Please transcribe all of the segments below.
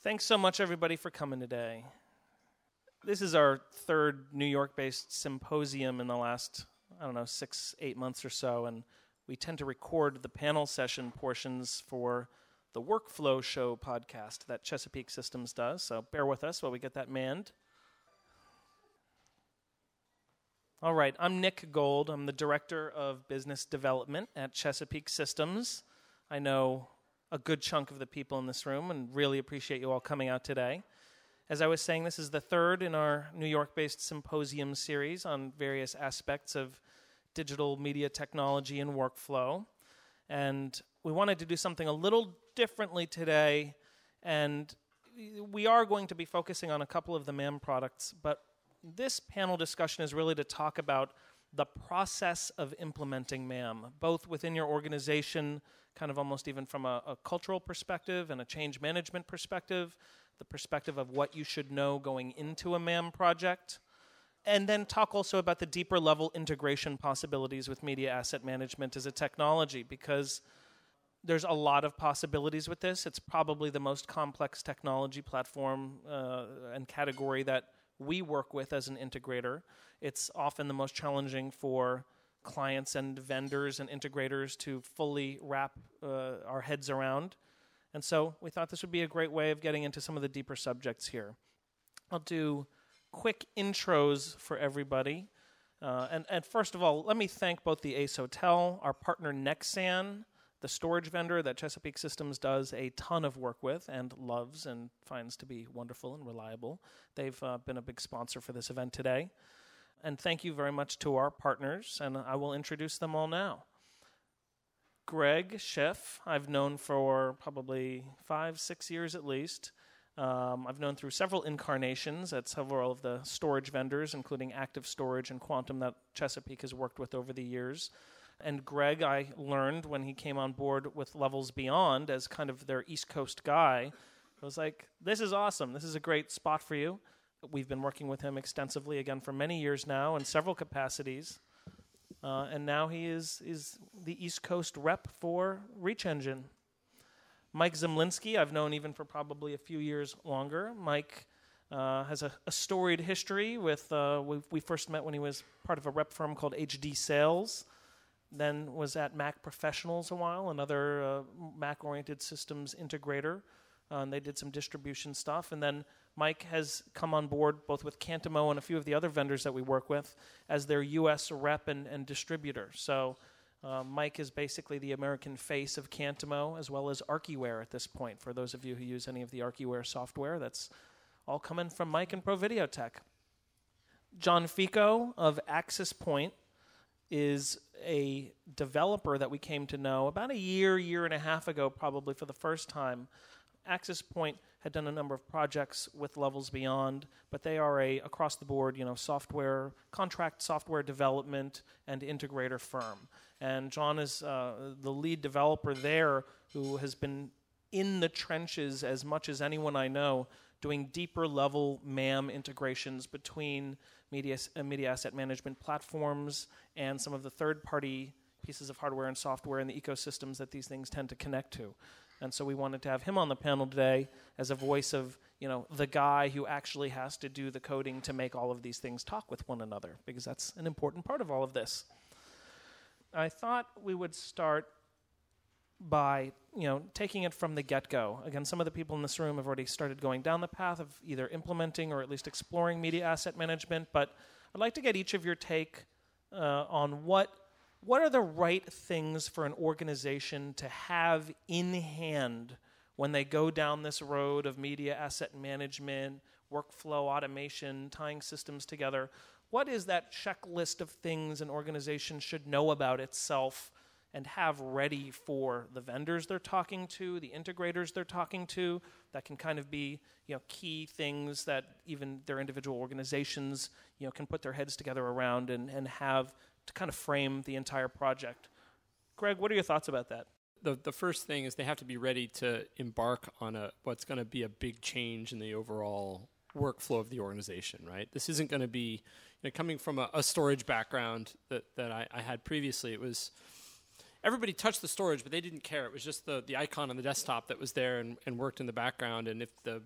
Thanks so much, everybody, for coming today. This is our third New York-based symposium in the last, 6-8 months or so, and we tend to record the panel session portions for the Workflow Show podcast that Chesapeake Systems does, so bear with us while we get that manned. All right, I'm Nick Gold. I'm the Director of Business Development at Chesapeake Systems. I know a good chunk of the people in this room and really appreciate you all coming out today. As I was saying, this is the third in our New York-based symposium series on various aspects of digital media technology and workflow. And we wanted to do something a little differently today, and we are going to be focusing on a couple of the MAM products, but this panel discussion is really to talk about the process of implementing MAM, both within your organization, kind of almost even from a cultural perspective and a change management perspective, the perspective of what you should know going into a MAM project, and then talk also about the deeper level integration possibilities with media asset management as a technology, because there's a lot of possibilities with this. It's probably the most complex technology platform and category that we work with as an integrator. It's often the most challenging for clients and vendors and integrators to fully wrap our heads around. And so we thought this would be a great way of getting into some of the deeper subjects here. I'll do quick intros for everybody. And first of all, let me thank both the Ace Hotel, our partner Nexan, the storage vendor that Chesapeake Systems does a ton of work with and loves and finds to be wonderful and reliable. They've been a big sponsor for this event today. And thank you very much to our partners, and I will introduce them all now. Greg Schiff, I've known for probably 5-6 years at least. I've known through several incarnations at several of the storage vendors, including Active Storage and Quantum, that Chesapeake has worked with over the years. And Greg, I learned when he came on board with Levels Beyond as kind of their East Coast guy. I was like, this is awesome. This is a great spot for you. We've been working with him extensively, again, for many years now in several capacities. And now he is the East Coast rep for Reach Engine. Mike Zemlinski, I've known even for probably a few years longer. Mike has a storied history with, we first met when he was part of a rep firm called HD Sales, then was at Mac Professionals a while, another Mac-oriented systems integrator. And they did some distribution stuff. And then Mike has come on board both with Cantimo and a few of the other vendors that we work with as their U.S. rep and distributor. So Mike is basically the American face of Cantimo as well as Archiware at this point. For those of you who use any of the Archiware software, that's all coming from Mike and ProVideoTech. John Fico of Access Point is a developer that we came to know about a year and a half ago, probably for the first time. Access Point had done a number of projects with Levels Beyond, but they are a across-the-board, software, contract software development and integrator firm. And John is the lead developer there, who has been in the trenches as much as anyone I know, doing deeper-level MAM integrations between media asset management platforms and some of the third-party pieces of hardware and software in the ecosystems that these things tend to connect to. And so we wanted to have him on the panel today as a voice of, the guy who actually has to do the coding to make all of these things talk with one another, because that's an important part of all of this. I thought we would start by, taking it from the get-go. Again, some of the people in this room have already started going down the path of either implementing or at least exploring media asset management, but I'd like to get each of your take on what are the right things for an organization to have in hand when they go down this road of media asset management, workflow automation, tying systems together? What is that checklist of things an organization should know about itself and have ready for the vendors they're talking to, the integrators they're talking to, that can kind of be key things that even their individual organizations can put their heads together around and have to kind of frame the entire project. Greg, what are your thoughts about that? The first thing is they have to be ready to embark on what's going to be a big change in the overall workflow of the organization, right? This isn't going to be, coming from a storage background that I had previously, it was everybody touched the storage, but they didn't care. It was just the icon on the desktop that was there and worked in the background. And if the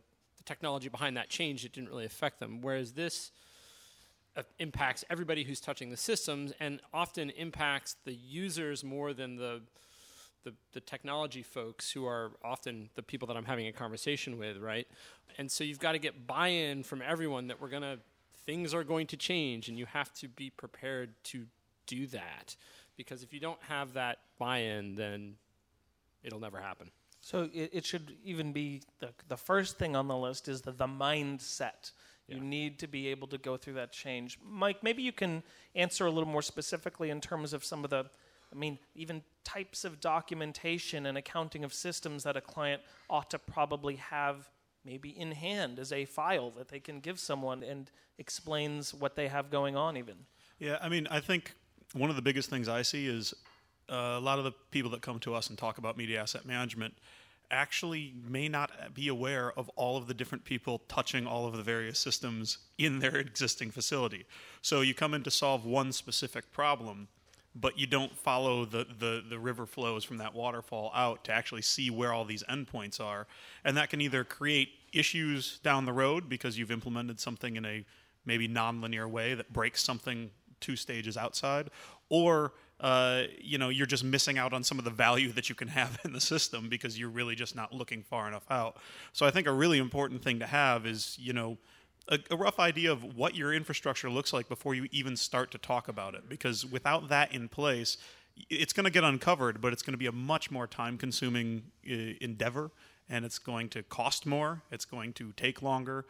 technology behind that changed, it didn't really affect them. Whereas this impacts everybody who's touching the systems and often impacts the users more than the technology folks, who are often the people that I'm having a conversation with, right? And so you've got to get buy-in from everyone that things are going to change, and you have to be prepared to do that. Because if you don't have that buy-in, then it'll never happen. So it should even be the first thing on the list is the mindset. Yeah. You need to be able to go through that change. Mike, maybe you can answer a little more specifically in terms of some of even types of documentation and accounting of systems that a client ought to probably have maybe in hand as a file that they can give someone and explains what they have going on even. Yeah, I think one of the biggest things I see is a lot of the people that come to us and talk about media asset management actually may not be aware of all of the different people touching all of the various systems in their existing facility. So you come in to solve one specific problem, but you don't follow the river flows from that waterfall out to actually see where all these endpoints are. And that can either create issues down the road because you've implemented something in a maybe nonlinear way that breaks something 2 stages outside, or you're just missing out on some of the value that you can have in the system because you're really just not looking far enough out. So I think a really important thing to have is, a rough idea of what your infrastructure looks like before you even start to talk about it. Because without that in place, it's going to get uncovered, but it's going to be a much more time-consuming endeavor, and it's going to cost more. It's going to take longer.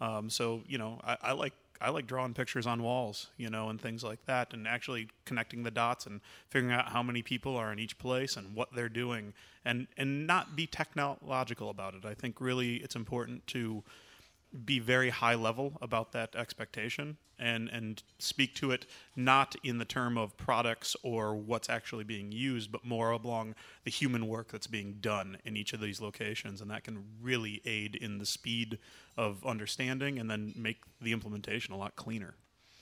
I like drawing pictures on walls, and things like that, and actually connecting the dots and figuring out how many people are in each place and what they're doing, and not be technological about it. I think really it's important to be very high level about that expectation and speak to it not in the term of products or what's actually being used, but more along the human work that's being done in each of these locations. And that can really aid in the speed of understanding and then make the implementation a lot cleaner.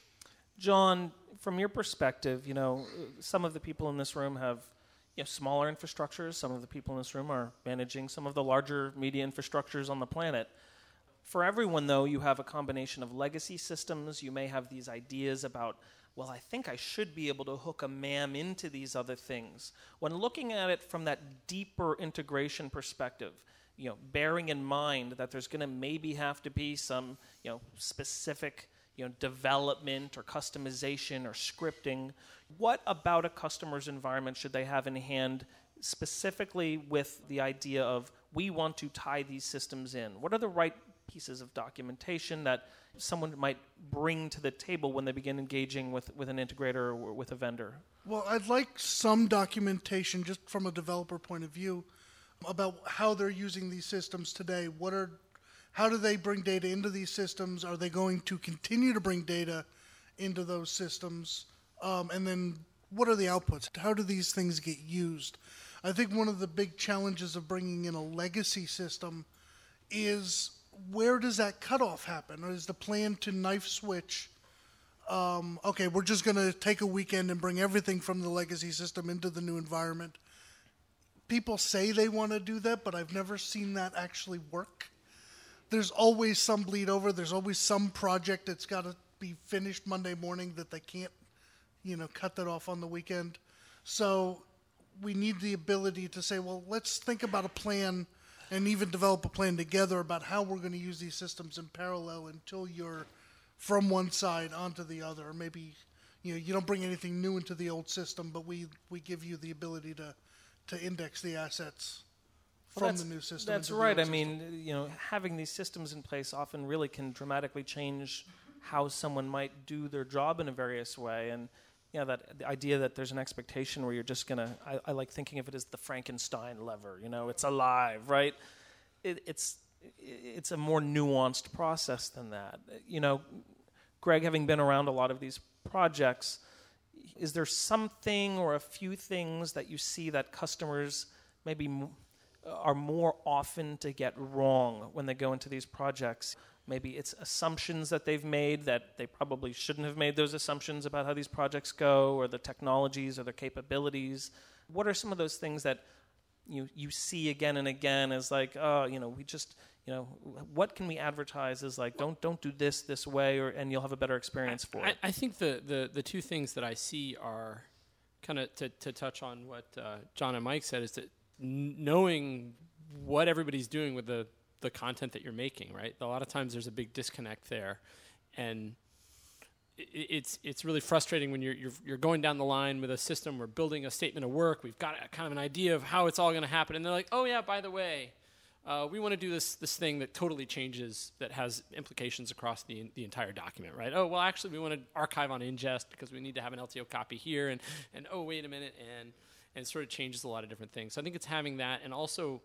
John, from your perspective, some of the people in this room have smaller infrastructures. Some of the people in this room are managing some of the larger media infrastructures on the planet. For everyone, though, you have a combination of legacy systems. You may have these ideas about, well, I think I should be able to hook a MAM into these other things. When looking at it from that deeper integration perspective, bearing in mind that there's going to maybe have to be some, specific, development or customization or scripting, what about a customer's environment should they have in hand specifically with the idea of we want to tie these systems in? What are the right pieces of documentation that someone might bring to the table when they begin engaging with an integrator or with a vendor? Well, I'd like some documentation just from a developer point of view about how they're using these systems today. How do they bring data into these systems? Are they going to continue to bring data into those systems? And then what are the outputs? How do these things get used? I think one of the big challenges of bringing in a legacy system is, where does that cutoff happen? Or is the plan to knife switch, okay, we're just going to take a weekend and bring everything from the legacy system into the new environment? People say they want to do that, but I've never seen that actually work. There's always some bleed over. There's always some project that's got to be finished Monday morning that they can't, cut that off on the weekend. So we need the ability to say, well, let's think about a plan and even develop a plan together about how we're going to use these systems in parallel until you're from one side onto the other. Or maybe you don't bring anything new into the old system, but we give you the ability to index the assets from the new system. That's right. Having these systems in place often really can dramatically change how someone might do their job in a various way. And that the idea that there's an expectation where you're just going to, I like thinking of it as the Frankenstein lever, it's alive, right? It's a more nuanced process than that. Greg, having been around a lot of these projects, is there something or a few things that you see that customers maybe are more often to get wrong when they go into these projects? Maybe it's assumptions that they've made that they probably shouldn't have made those assumptions about how these projects go, or the technologies or the capabilities. What are some of those things that you see again and again as like, oh, we just, what can we advertise as like, don't do this way, and you'll have a better experience for it. I think the two things that I see are kind of to touch on what John and Mike said, is that knowing what everybody's doing with the content that you're making, right? A lot of times there's a big disconnect there, and it's really frustrating when you're going down the line with a system. We're building a statement of work. We've got kind of an idea of how it's all going to happen, and they're like, oh yeah, by the way, we want to do this thing that totally changes, that has implications across the entire document, right? Oh, well, actually, we want to archive on ingest because we need to have an LTO copy here, and oh, wait a minute, and it sort of changes a lot of different things. So I think it's having that, and also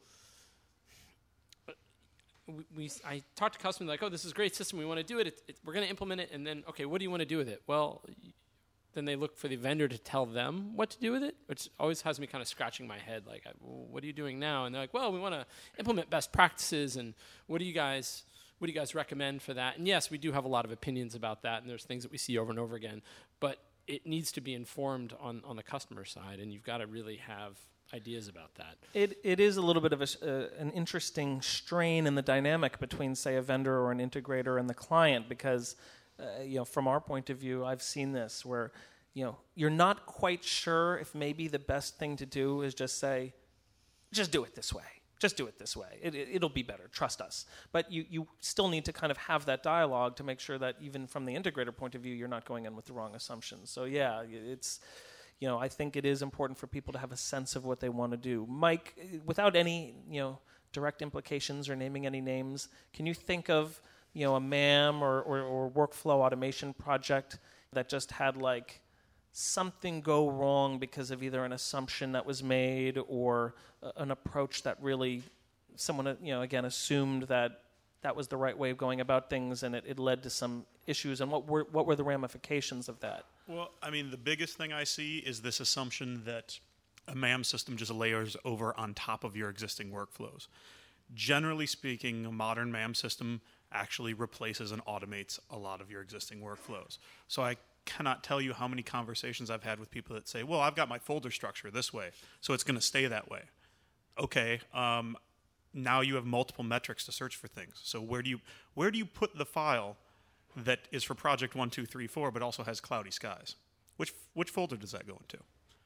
I talked to customers like, oh, this is a great system, we want to do it. We're going to implement it, and then, okay, what do you want to do with it? Well, then they look for the vendor to tell them what to do with it, which always has me kind of scratching my head, like, well, what are you doing now? And they're like, well, we want to implement best practices, and what do you guys recommend for that? And yes, we do have a lot of opinions about that, and there's things that we see over and over again, but it needs to be informed on the customer side, and you've got to really have ideas about that. It is a little bit of an interesting strain in the dynamic between, say, a vendor or an integrator and the client, because from our point of view, I've seen this where you're not quite sure if maybe the best thing to do is just say, just do it this way. Just do it this way. It'll be better. Trust us. But you still need to kind of have that dialogue to make sure that even from the integrator point of view, you're not going in with the wrong assumptions. So yeah, it's. I think it is important for people to have a sense of what they want to do. Mike, without any, direct implications or naming any names, can you think of, a MAM or workflow automation project that just had like something go wrong because of either an assumption that was made or an approach that really someone, again, assumed that was the right way of going about things, and it led to some issues? And what were the ramifications of that? Well, I mean, the biggest thing I see is this assumption that a MAM system just layers over on top of your existing workflows. Generally speaking, a modern MAM system actually replaces and automates a lot of your existing workflows. So I cannot tell you how many conversations I've had with people that say, well, I've got my folder structure this way, so it's going to stay that way. Okay, now you have multiple metrics to search for things. So where do you put the file that is for project 1, 2, 3, 4, but also has cloudy skies? Which folder does that go into?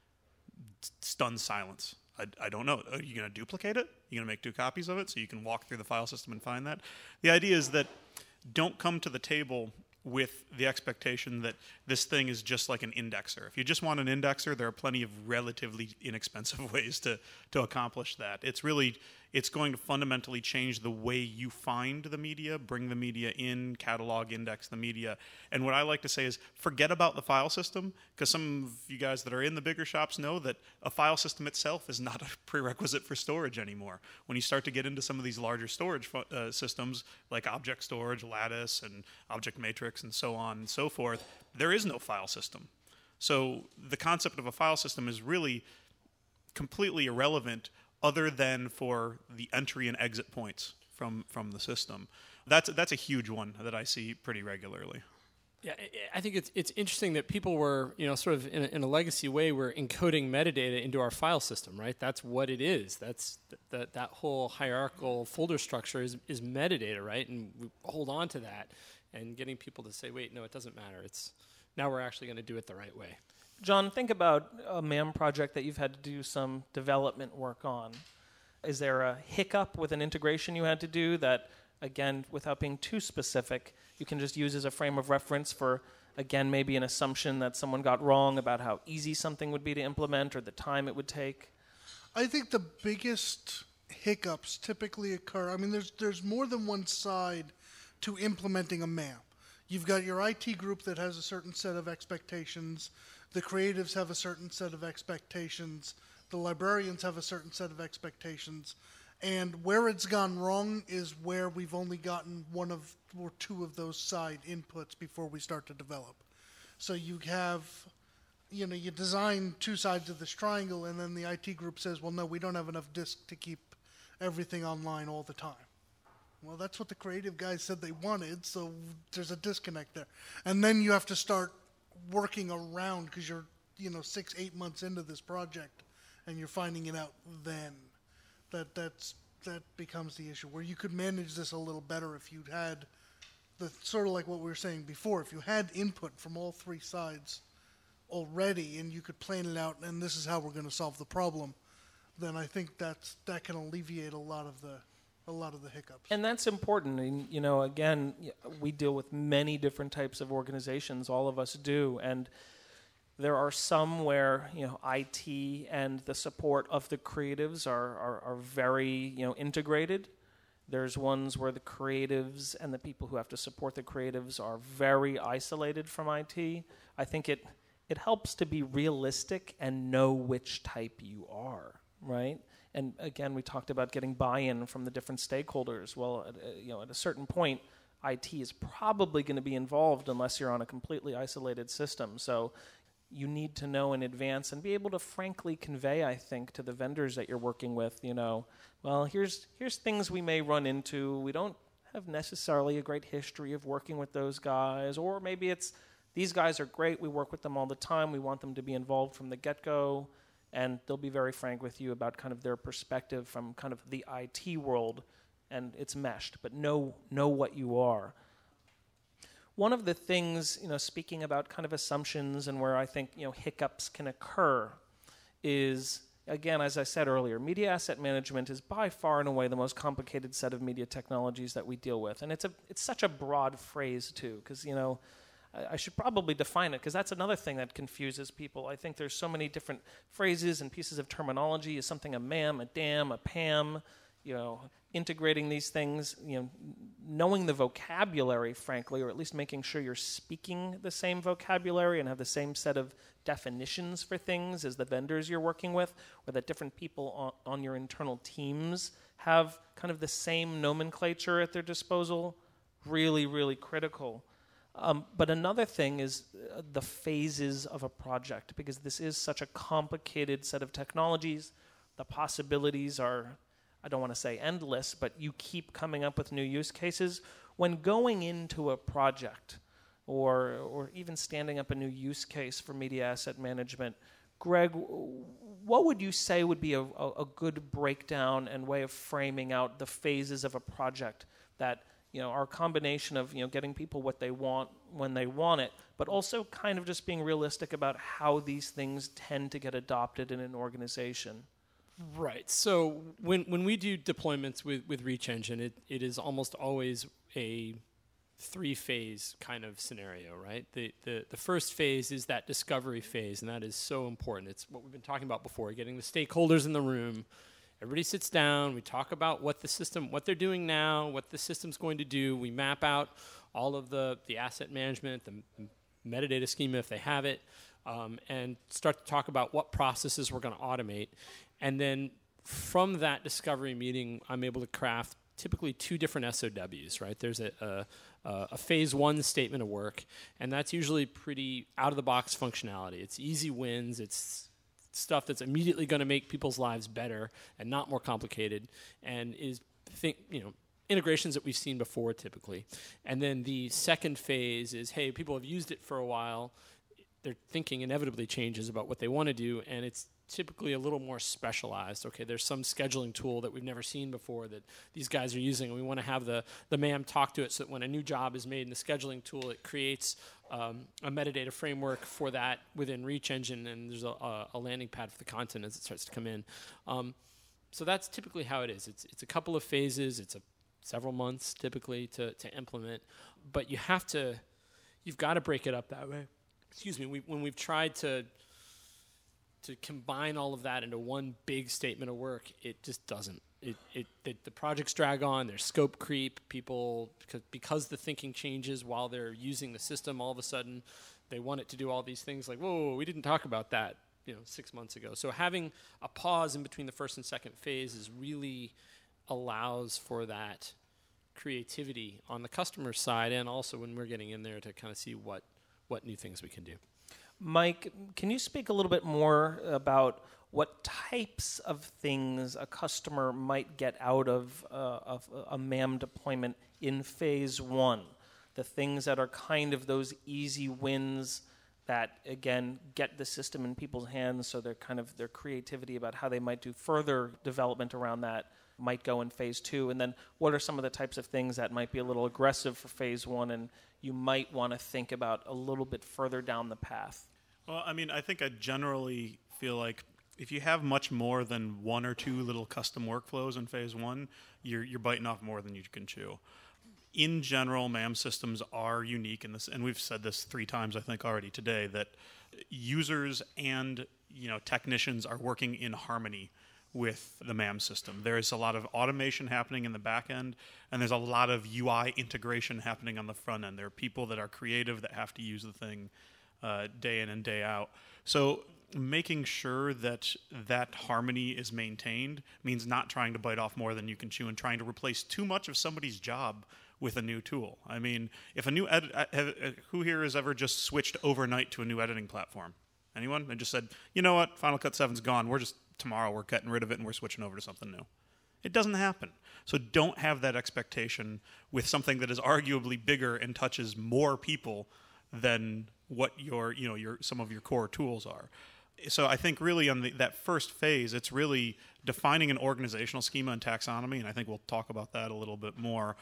Stunned silence. I don't know. Are you going to duplicate it? Are you going to make 2 copies of it so you can walk through the file system and find that? The idea is that don't come to the table with the expectation that this thing is just like an indexer. If you just want an indexer, there are plenty of relatively inexpensive ways to accomplish that. It's going to fundamentally change the way you find the media, bring the media in, catalog, index the media. And what I like to say is forget about the file system, because some of you guys that are in the bigger shops know that a file system itself is not a prerequisite for storage anymore. When you start to get into some of these larger storage systems like object storage, Lattice, and object matrix, and so on and so forth, there is no file system. So the concept of a file system is really completely irrelevant other than for the entry and exit points from the system. That's a huge one that I see pretty regularly. Yeah, I think it's interesting that people were, sort of in a legacy way, were encoding metadata into our file system, right? That's what it is. That's that whole hierarchical folder structure is metadata, right? And we hold on to that, and getting people to say, wait, no, it doesn't matter. Now we're actually going to do it the right way. John, think about a MAM project that you've had to do some development work on. Is there a hiccup with an integration you had to do that, again, without being too specific, you can just use as a frame of reference for, again, maybe an assumption that someone got wrong about how easy something would be to implement or the time it would take? I think the biggest hiccups typically occur. I mean, there's more than one side to implementing a MAM. You've got your IT group that has a certain set of expectations. The creatives have a certain set of expectations. The librarians have a certain set of expectations. And where it's gone wrong is where we've only gotten one of or two of those side inputs before we start to develop. So you have, you design 2 sides of this triangle, and then the IT group says, well, no, we don't have enough disk to keep everything online all the time. Well, that's what the creative guys said they wanted, so there's a disconnect there. And then you have to start working around because you're 6-8 months into this project and you're finding it out then. that becomes the issue, where you could manage this a little better if you had the sort of like what we were saying before, if you had input from all three sides already and you could plan it out and this is how we're going to solve the problem, then I think that can alleviate a lot of the hiccups. And that's important. And, again, we deal with many different types of organizations. All of us do. And there are some where, IT and the support of the creatives are very, integrated. There's ones where the creatives and the people who have to support the creatives are very isolated from IT. I think it helps to be realistic and know which type you are, right? And again, we talked about getting buy-in from the different stakeholders. Well, at a certain point, IT is probably going to be involved unless you're on a completely isolated system. So you need to know in advance and be able to frankly convey, I think, to the vendors that you're working with, well, here's things we may run into. We don't have necessarily a great history of working with those guys, or maybe it's these guys are great. We work with them all the time. We want them to be involved from the get-go. And they'll be very frank with you about kind of their perspective from kind of the IT world, and it's meshed, but know what you are. One of the things, speaking about kind of assumptions and where I think, hiccups can occur is, again, as I said earlier, media asset management is by far and away the most complicated set of media technologies that we deal with. And it's such a broad phrase, too, because, I should probably define it, because that's another thing that confuses people. I think there's so many different phrases and pieces of terminology. Is something a MAM, a DAM, a PAM, integrating these things, knowing the vocabulary, frankly, or at least making sure you're speaking the same vocabulary and have the same set of definitions for things as the vendors you're working with, or that different people on your internal teams have kind of the same nomenclature at their disposal, really, really critical. But another thing is the phases of a project, because this is such a complicated set of technologies. The possibilities are, I don't want to say endless, but you keep coming up with new use cases. When going into a project or even standing up a new use case for media asset management, Greg, what would you say would be a good breakdown and way of framing out the phases of a project that are a combination of getting people what they want when they want it, but also kind of just being realistic about how these things tend to get adopted in an organization? Right. So when we do deployments with Reach Engine, it is almost always a 3-phase kind of scenario, right? The first phase is that discovery phase, and that is so important. It's what we've been talking about before, getting the stakeholders in the room. Everybody sits down, we talk about what they're doing now, what the system's going to do. We map out all of the asset management, the metadata schema if they have it, and start to talk about what processes we're going to automate. And then from that discovery meeting, I'm able to craft typically 2 different SOWs, right? There's a phase 1 statement of work, and that's usually pretty out-of-the-box functionality. It's easy wins. It's stuff that's immediately going to make people's lives better and not more complicated, and is integrations that we've seen before typically. And then the second phase is, hey, people have used it for a while. Their thinking inevitably changes about what they want to do, and it's typically a little more specialized. Okay, there's some scheduling tool that we've never seen before that these guys are using, and we want to have the MAM talk to it so that when a new job is made in the scheduling tool, it creates a metadata framework for that within Reach Engine, and there's a landing pad for the content as it starts to come in. So that's typically how it is. It's a couple of phases. It's several months typically to implement, but you've got to break it up that way. Excuse me. When we've tried to combine all of that into one big statement of work, it just doesn't. The projects drag on, there's scope creep, people, because the thinking changes while they're using the system, all of a sudden they want it to do all these things like, whoa, we didn't talk about that 6 months ago. So having a pause in between the first and second phase is really allows for that creativity on the customer side, and also when we're getting in there to kind of see what new things we can do. Mike, can you speak a little bit more about what types of things a customer might get out of a MAM deployment in phase 1? The things that are kind of those easy wins that, again, get the system in people's hands so their creativity about how they might do further development around that might go in phase 2? And then what are some of the types of things that might be a little aggressive for phase 1 and you might want to think about a little bit further down the path? Well, I mean, I think I generally feel like if you have much more than 1 or 2 little custom workflows in phase 1, you're biting off more than you can chew. In general, MAM systems are unique in this, and we've said this 3 times, I think, already today, that users and technicians are working in harmony with the MAM system. There is a lot of automation happening in the back end, and there's a lot of UI integration happening on the front end. There are people that are creative that have to use the thing day in and day out. So making sure that that harmony is maintained means not trying to bite off more than you can chew and trying to replace too much of somebody's job with a new tool. I mean, if a new who here has ever just switched overnight to a new editing platform? Anyone? And just said, you know what, Final Cut 7's gone. Tomorrow we're getting rid of it and we're switching over to something new. It doesn't happen. So don't have that expectation with something that is arguably bigger and touches more people than what your some of your core tools are. So I think really on that first phase, it's really defining an organizational schema and taxonomy, and I think we'll talk about that a little bit more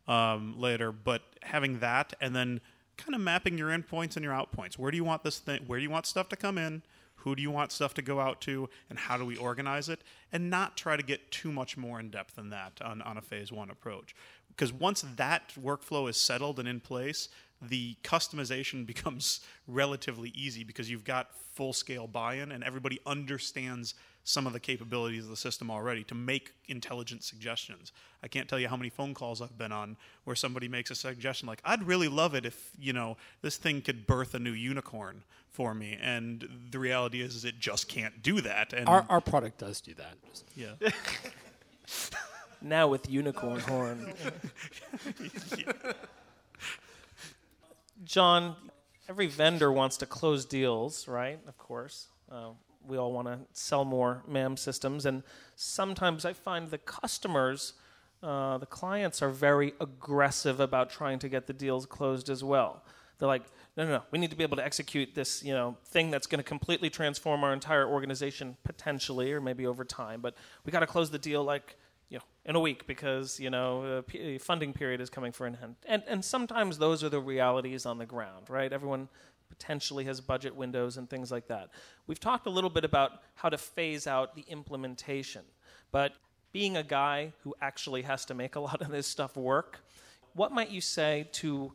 later. But having that, and then kind of mapping your endpoints and your outpoints. Where do you want this thing? Where do you want stuff to come in? Who do you want stuff to go out to? And how do we organize it? And not try to get too much more in depth than that on a phase 1 approach. Because once that workflow is settled and in place, the customization becomes relatively easy because you've got full-scale buy-in and everybody understands some of the capabilities of the system already to make intelligent suggestions. I can't tell you how many phone calls I've been on where somebody makes a suggestion like, I'd really love it if, this thing could birth a new unicorn for me. And the reality is it just can't do that. And Our product does do that. yeah. Now with unicorn horn. John, every vendor wants to close deals, right? Of course. We all want to sell more MAM systems. And sometimes I find the customers, the clients, are very aggressive about trying to get the deals closed as well. They're like, no, we need to be able to execute this, thing that's going to completely transform our entire organization potentially, or maybe over time. But we got to close the deal in a week because, the funding period is coming for an end. And sometimes those are the realities on the ground, right? Everyone potentially has budget windows and things like that. We've talked a little bit about how to phase out the implementation. But being a guy who actually has to make a lot of this stuff work, what might you say to,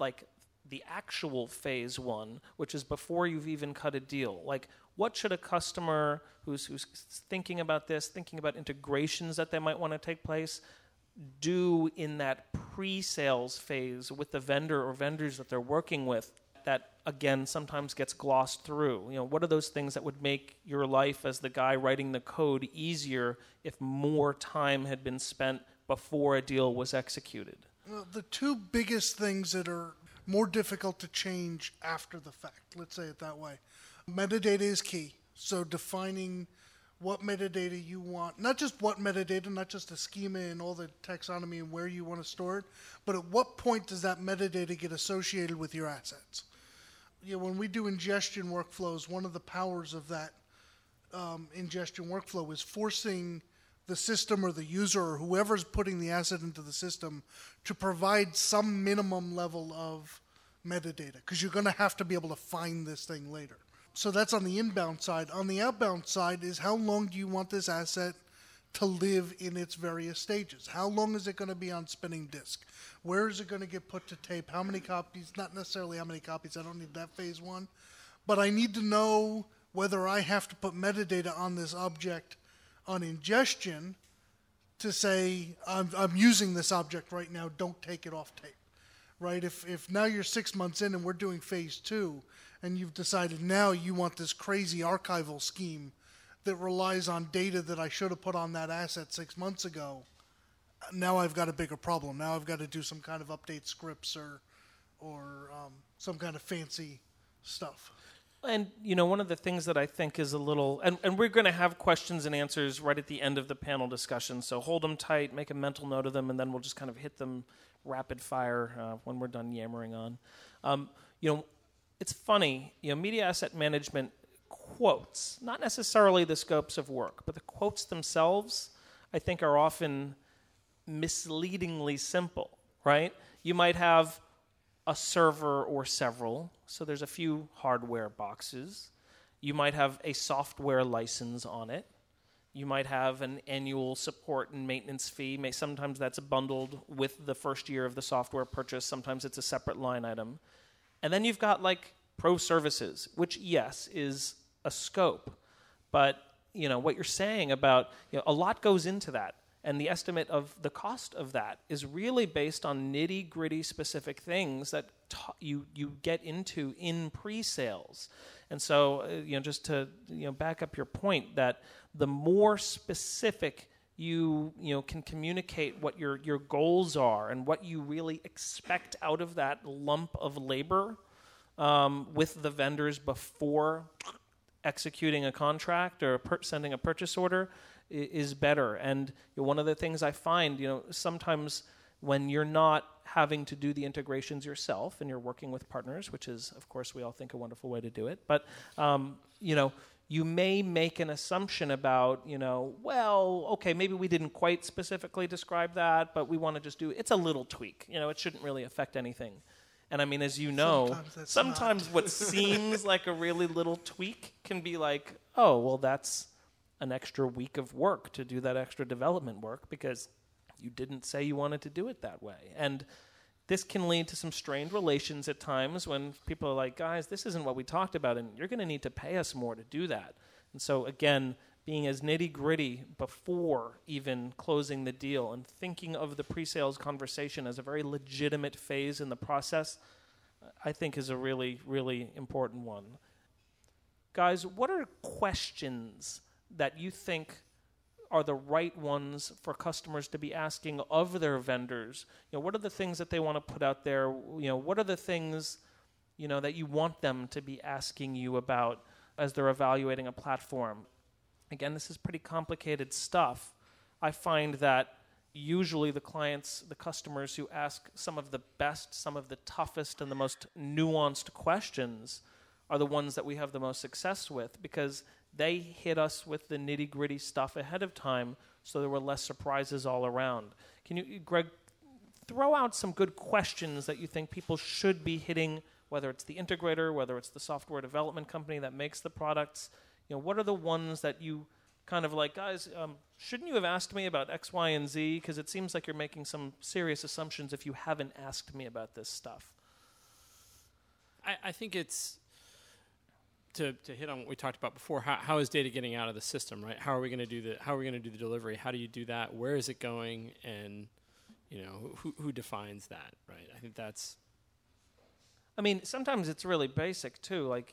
the actual phase 1, which is before you've even cut a deal? What should a customer who's thinking about this, thinking about integrations that they might want to take place, do in that pre-sales phase with the vendor or vendors that they're working with that, again, sometimes gets glossed through? What are those things that would make your life as the guy writing the code easier if more time had been spent before a deal was executed? Well, the 2 biggest things that are more difficult to change after the fact, let's say it that way. Metadata is key. So defining what metadata you want, not just what metadata, not just the schema and all the taxonomy and where you want to store it, but at what point does that metadata get associated with your assets? When we do ingestion workflows, one of the powers of that ingestion workflow is forcing the system or the user or whoever's putting the asset into the system to provide some minimum level of metadata, because you're going to have to be able to find this thing later. So that's on the inbound side. On the outbound side is, how long do you want this asset to live in its various stages? How long is it going to be on spinning disk? Where is it going to get put to tape? How many copies? Not necessarily how many copies. I don't need that phase 1. But I need to know whether I have to put metadata on this object on ingestion to say, I'm using this object right now, don't take it off tape, right? If now you're 6 months in and we're doing phase 2, and you've decided now you want this crazy archival scheme that relies on data that I should have put on that asset 6 months ago, now I've got a bigger problem. Now I've got to do some kind of update scripts or some kind of fancy stuff. And, one of the things that I think is a little... And we're going to have questions and answers right at the end of the panel discussion, so hold them tight, make a mental note of them, and then we'll just kind of hit them rapid fire when we're done yammering on. it's funny, media asset management quotes, not necessarily the scopes of work, but the quotes themselves, I think, are often misleadingly simple, right? You might have a server or several, so there's a few hardware boxes. You might have a software license on it. You might have an annual support and maintenance fee. Sometimes that's bundled with the first year of the software purchase. Sometimes it's a separate line item. And then you've got like pro services, which, yes, is a scope. But, what you're saying about, a lot goes into that. And the estimate of the cost of that is really based on nitty-gritty specific things that you get into in pre-sales. And so, just to back up your point, that the more specific you can communicate what your goals are and what you really expect out of that lump of labor with the vendors before executing a contract or sending a purchase order is better. And one of the things I find, sometimes when you're not having to do the integrations yourself and you're working with partners, which is, of course, we all think a wonderful way to do it, but, you may make an assumption about, well, okay, maybe we didn't quite specifically describe that, but we want to just do, it's a little tweak. It shouldn't really affect anything. And I mean, as you know, sometimes what seems like a really little tweak can be like, oh, well, that's an extra week of work to do that extra development work because you didn't say you wanted to do it that way. And this can lead to some strained relations at times when people are like, guys, this isn't what we talked about, and you're going to need to pay us more to do that. And so, again, being as nitty-gritty before even closing the deal and thinking of the pre-sales conversation as a very legitimate phase in the process, I think is a really, really important one. Guys, what are questions that you think are the right ones for customers to be asking of their vendors? What are the things that they want to put out there? What are the things, that you want them to be asking you about as they're evaluating a platform? Again, this is pretty complicated stuff. I find that usually the customers who ask some of the best, some of the toughest, and the most nuanced questions are the ones that we have the most success with because they hit us with the nitty-gritty stuff ahead of time so there were less surprises all around. Can you, Greg, throw out some good questions that you think people should be hitting, whether it's the integrator, whether it's the software development company that makes the products? What are the ones that you kind of like, guys, shouldn't you have asked me about X, Y, and Z? Because it seems like you're making some serious assumptions if you haven't asked me about this stuff. I think it's to hit on what we talked about before. How is data getting out of the system, right? How are we going to do the delivery? How do you do that? Where is it going? And who defines that, right? I think that's. I mean, sometimes it's really basic too. Like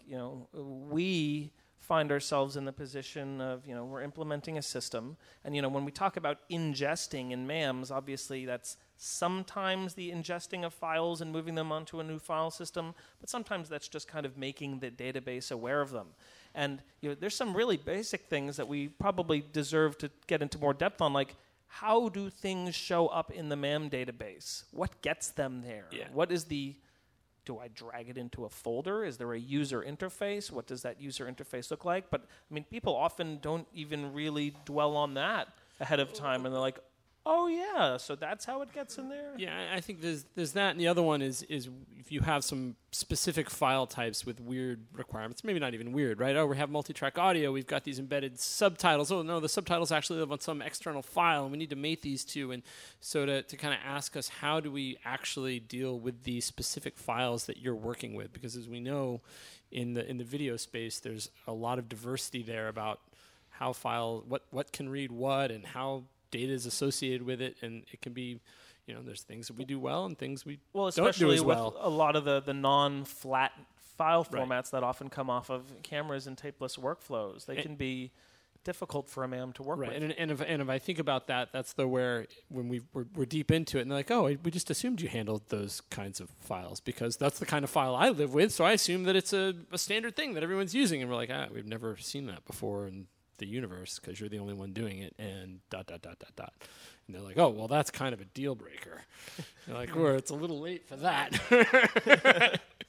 we find ourselves in the position of we're implementing a system, and when we talk about ingesting in MAMS, obviously that's sometimes the ingesting of files and moving them onto a new file system, but sometimes that's just kind of making the database aware of them. And there's some really basic things that we probably deserve to get into more depth on, like how do things show up in the MAM database? What gets them there? Yeah. What is do I drag it into a folder? Is there a user interface? What does that user interface look like? But I mean, people often don't even really dwell on that ahead of time, and they're like, oh yeah, so that's how it gets in there? Yeah, I think there's that, and the other one is if you have some specific file types with weird requirements, maybe not even weird, right? Oh, we have multi-track audio, we've got these embedded subtitles. Oh no, the subtitles actually live on some external file, and we need to mate these two. And so to kind of ask us, how do we actually deal with the specific files that you're working with? Because as we know, in the video space, there's a lot of diversity there about how what can read what, and how data is associated with it, and it can be, there's things that we do well and things we don't do especially as well. with a lot of the non-flat file Right. formats that often come off of cameras and tapeless workflows. They can be difficult for a MAM to work Right, with. and if I think about that, that's where when we're deep into it, and they're like, oh, we just assumed you handled those kinds of files because that's the kind of file I live with, so I assume that it's a standard thing that everyone's using, and we're like, we've never seen that before in the universe because you're the only one doing it, and ... And they're like, oh, well, that's kind of a deal breaker. They're like, well, it's a little late for that.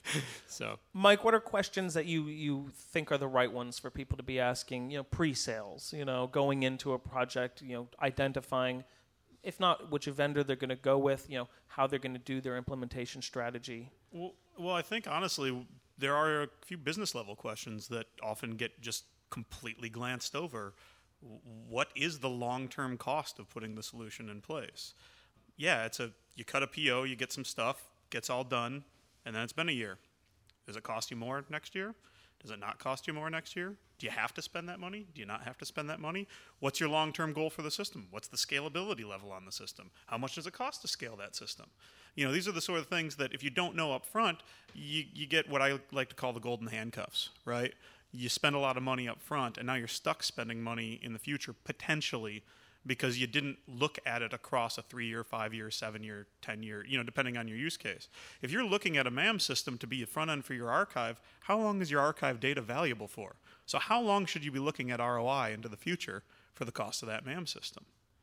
So, Mike, what are questions that you think are the right ones for people to be asking, pre-sales, going into a project, identifying, if not which vendor they're going to go with, how they're going to do their implementation strategy? Well, I think honestly, there are a few business level questions that often get just completely glanced over. What is the long-term cost of putting the solution in place? Yeah, you cut a PO, you get some stuff, gets all done, and then it's been a year. Does it cost you more next year? Does it not cost you more next year? Do you have to spend that money? Do you not have to spend that money? What's your long-term goal for the system? What's the scalability level on the system? How much does it cost to scale that system? These are the sort of things that if you don't know up front, you get what I like to call the golden handcuffs, right? You spend a lot of money up front, and now you're stuck spending money in the future, potentially, because you didn't look at it across a 3-year, 5-year, 7-year, 10-year, depending on your use case. If you're looking at a MAM system to be a front end for your archive, how long is your archive data valuable for? So how long should you be looking at ROI into the future for the cost of that MAM system?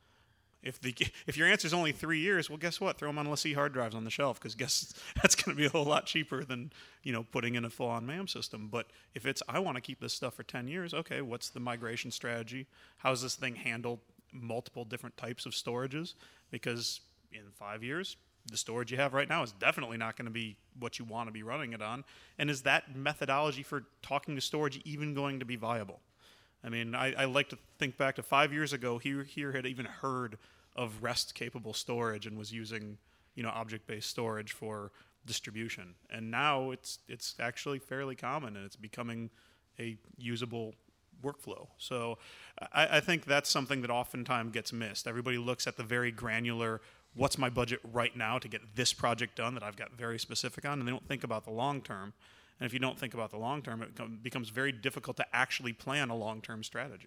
If your answer is only 3 years, well, guess what? Throw them on LaCie hard drives on the shelf, because that's going to be a whole lot cheaper than putting in a full-on MAM system. But if it's I want to keep this stuff for 10 years, okay, what's the migration strategy? How's this thing handled multiple different types of storages? Because in 5 years, the storage you have right now is definitely not going to be what you want to be running it on. And is that methodology for talking to storage even going to be viable? I mean, I like to think back to 5 years ago, here had even heard of REST-capable storage and was using, object-based storage for distribution. And now it's actually fairly common, and it's becoming a usable workflow. So I think that's something that oftentimes gets missed. Everybody looks at the very granular, what's my budget right now to get this project done that I've got very specific on, and they don't think about the long term. And if you don't think about the long term, it becomes very difficult to actually plan a long-term strategy.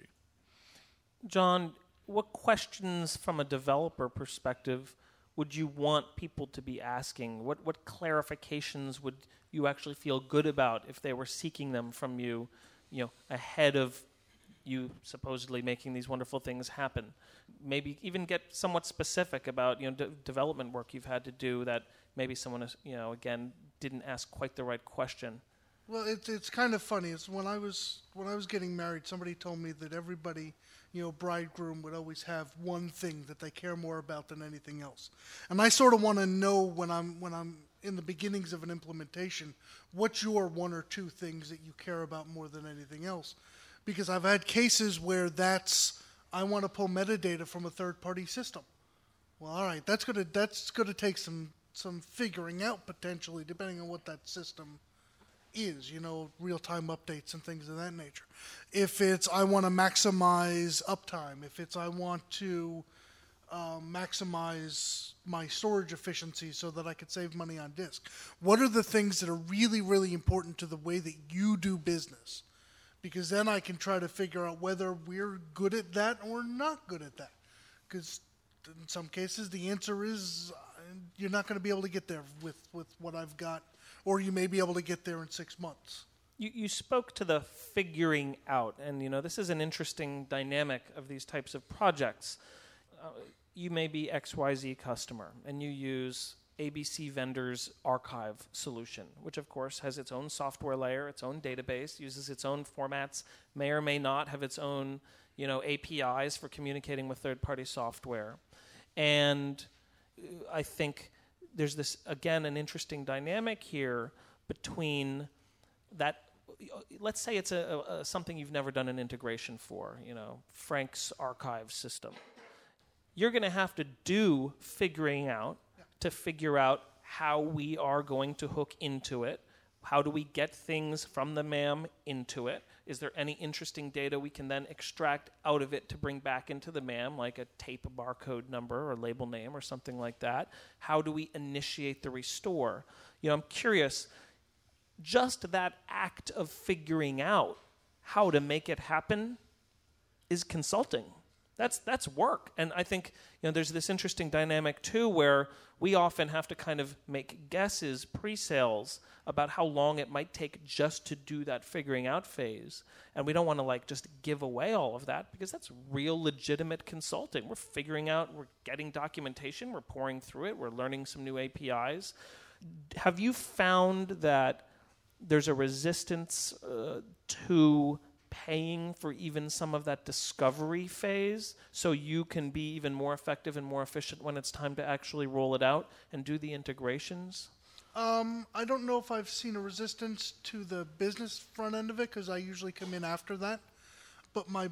John, what questions from a developer perspective would you want people to be asking? What clarifications would you actually feel good about if they were seeking them from you, ahead of you supposedly making these wonderful things happen? Maybe even get somewhat specific about development work you've had to do that maybe someone is, again, didn't ask quite the right question. Well, it's kind of funny. It's when I was getting married, somebody told me that everybody, bridegroom would always have one thing that they care more about than anything else. And I sort of want to know when I'm in the beginnings of an implementation, what's your one or two things that you care about more than anything else? Because I've had cases where I want to pull metadata from a third-party system. Well, all right, that's gonna take some figuring out potentially, depending on what that system is, real-time updates and things of that nature. If it's I want to maximize uptime, if it's I want to maximize my storage efficiency so that I could save money on disk. What are the things that are really, really important to the way that you do business? Because then I can try to figure out whether we're good at that or not good at that. Because in some cases, the answer is you're not going to be able to get there with what I've got, or you may be able to get there in 6 months. You spoke to the figuring out, and this is an interesting dynamic of these types of projects. You may be XYZ customer, and you use ABC vendor's archive solution, which of course has its own software layer, its own database, uses its own formats, may or may not have its own APIs for communicating with third-party software. And I think there's this, again, an interesting dynamic here between that. Let's say it's something you've never done an integration for, Frank's archive system. You're going to have to do figuring out to figure out how we are going to hook into it. How do we get things from the MAM into it? Is there any interesting data we can then extract out of it to bring back into the MAM, like a tape barcode number or label name or something like that? How do we initiate the restore? I'm curious, just that act of figuring out how to make it happen is consulting. That's work. And I think there's this interesting dynamic too where we often have to kind of make guesses pre-sales about how long it might take just to do that figuring out phase. And we don't want to just give away all of that because that's real legitimate consulting. We're figuring out, we're getting documentation, we're pouring through it, we're learning some new APIs. Have you found that there's a resistance to paying for even some of that discovery phase so you can be even more effective and more efficient when it's time to actually roll it out and do the integrations? I don't know if I've seen a resistance to the business front end of it because I usually come in after that. But my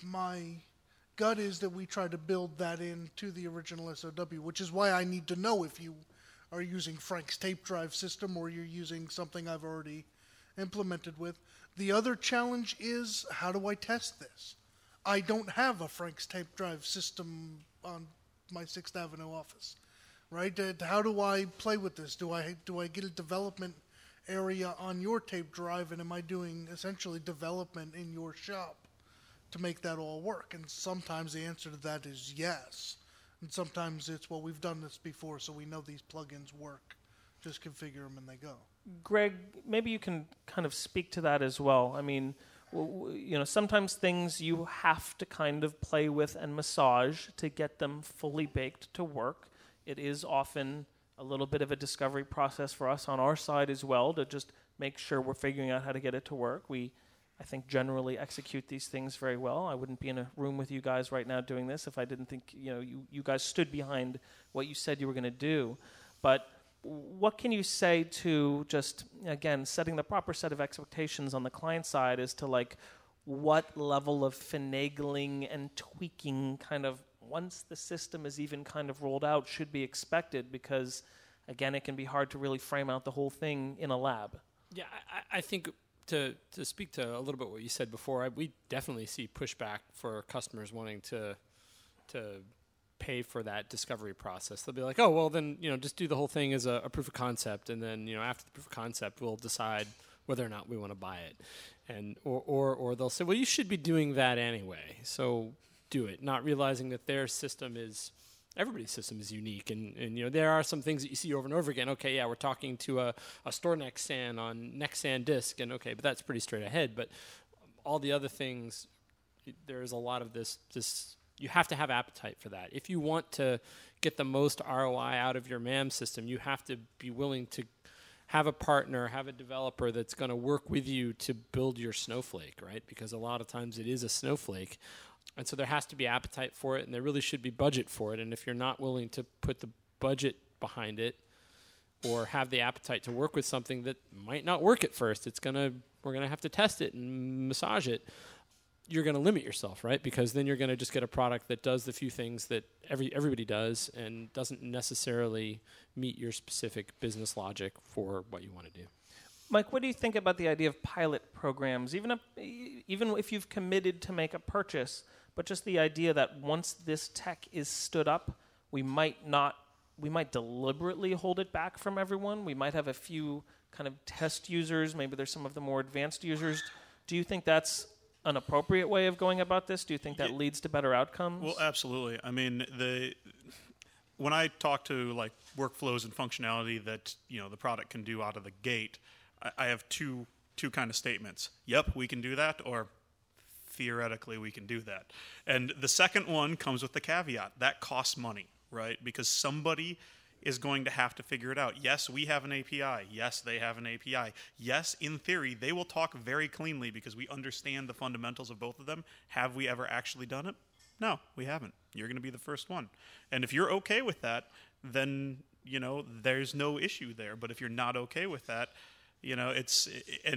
gut is that we try to build that into the original SOW, which is why I need to know if you are using Frank's tape drive system or you're using something I've already implemented with. The other challenge is, how do I test this? I don't have a Frank's tape drive system on my 6th Avenue office, right? How do I play with this? Do I get a development area on your tape drive, and am I doing essentially development in your shop to make that all work? And sometimes the answer to that is yes. And sometimes it's, well, we've done this before, so we know these plugins work. Just configure them and they go. Greg, maybe you can kind of speak to that as well. I mean, sometimes things you have to kind of play with and massage to get them fully baked to work. It is often a little bit of a discovery process for us on our side as well to just make sure we're figuring out how to get it to work. I think, generally execute these things very well. I wouldn't be in a room with you guys right now doing this if I didn't think you guys stood behind what you said you were going to do. But what can you say to just, again, setting the proper set of expectations on the client side as to like what level of finagling and tweaking kind of once the system is even kind of rolled out should be expected? Because, again, it can be hard to really frame out the whole thing in a lab. Yeah, I think to speak to a little bit what you said before, we definitely see pushback for customers wanting to pay for that discovery process. They'll be like, oh, well, then, just do the whole thing as a proof of concept, and then, after the proof of concept, we'll decide whether or not we want to buy it. And or they'll say, well, you should be doing that anyway, so do it, not realizing that their system is, everybody's system is unique, and there are some things that you see over and over again. Okay, yeah, we're talking to a store Nexan on Nexan disk, and okay, but that's pretty straight ahead. But all the other things, there's a lot of this. You have to have appetite for that. If you want to get the most ROI out of your MAM system, you have to be willing to have a partner, have a developer that's going to work with you to build your snowflake, right? Because a lot of times it is a snowflake. And so there has to be appetite for it, and there really should be budget for it. And if you're not willing to put the budget behind it or have the appetite to work with something that might not work at first, we're going to have to test it and massage it. You're going to limit yourself, right? Because then you're going to just get a product that does the few things that everybody does and doesn't necessarily meet your specific business logic for what you want to do. Mike, what do you think about the idea of pilot programs? Even if you've committed to make a purchase, but just the idea that once this tech is stood up, we might deliberately hold it back from everyone. We might have a few kind of test users. Maybe there's some of the more advanced users. Do you think that's an appropriate way of going about this? Do you think that leads to better outcomes? Well, absolutely. I mean, when I talk to like workflows and functionality that the product can do out of the gate, I have two kind of statements. Yep, we can do that, or theoretically we can do that. And the second one comes with the caveat. That costs money, right? Because somebody is going to have to figure it out. Yes, we have an API. Yes, they have an API. Yes, in theory, they will talk very cleanly because we understand the fundamentals of both of them. Have we ever actually done it? No, we haven't. You're going to be the first one. And if you're okay with that, then, there's no issue there. But if you're not okay with that, it's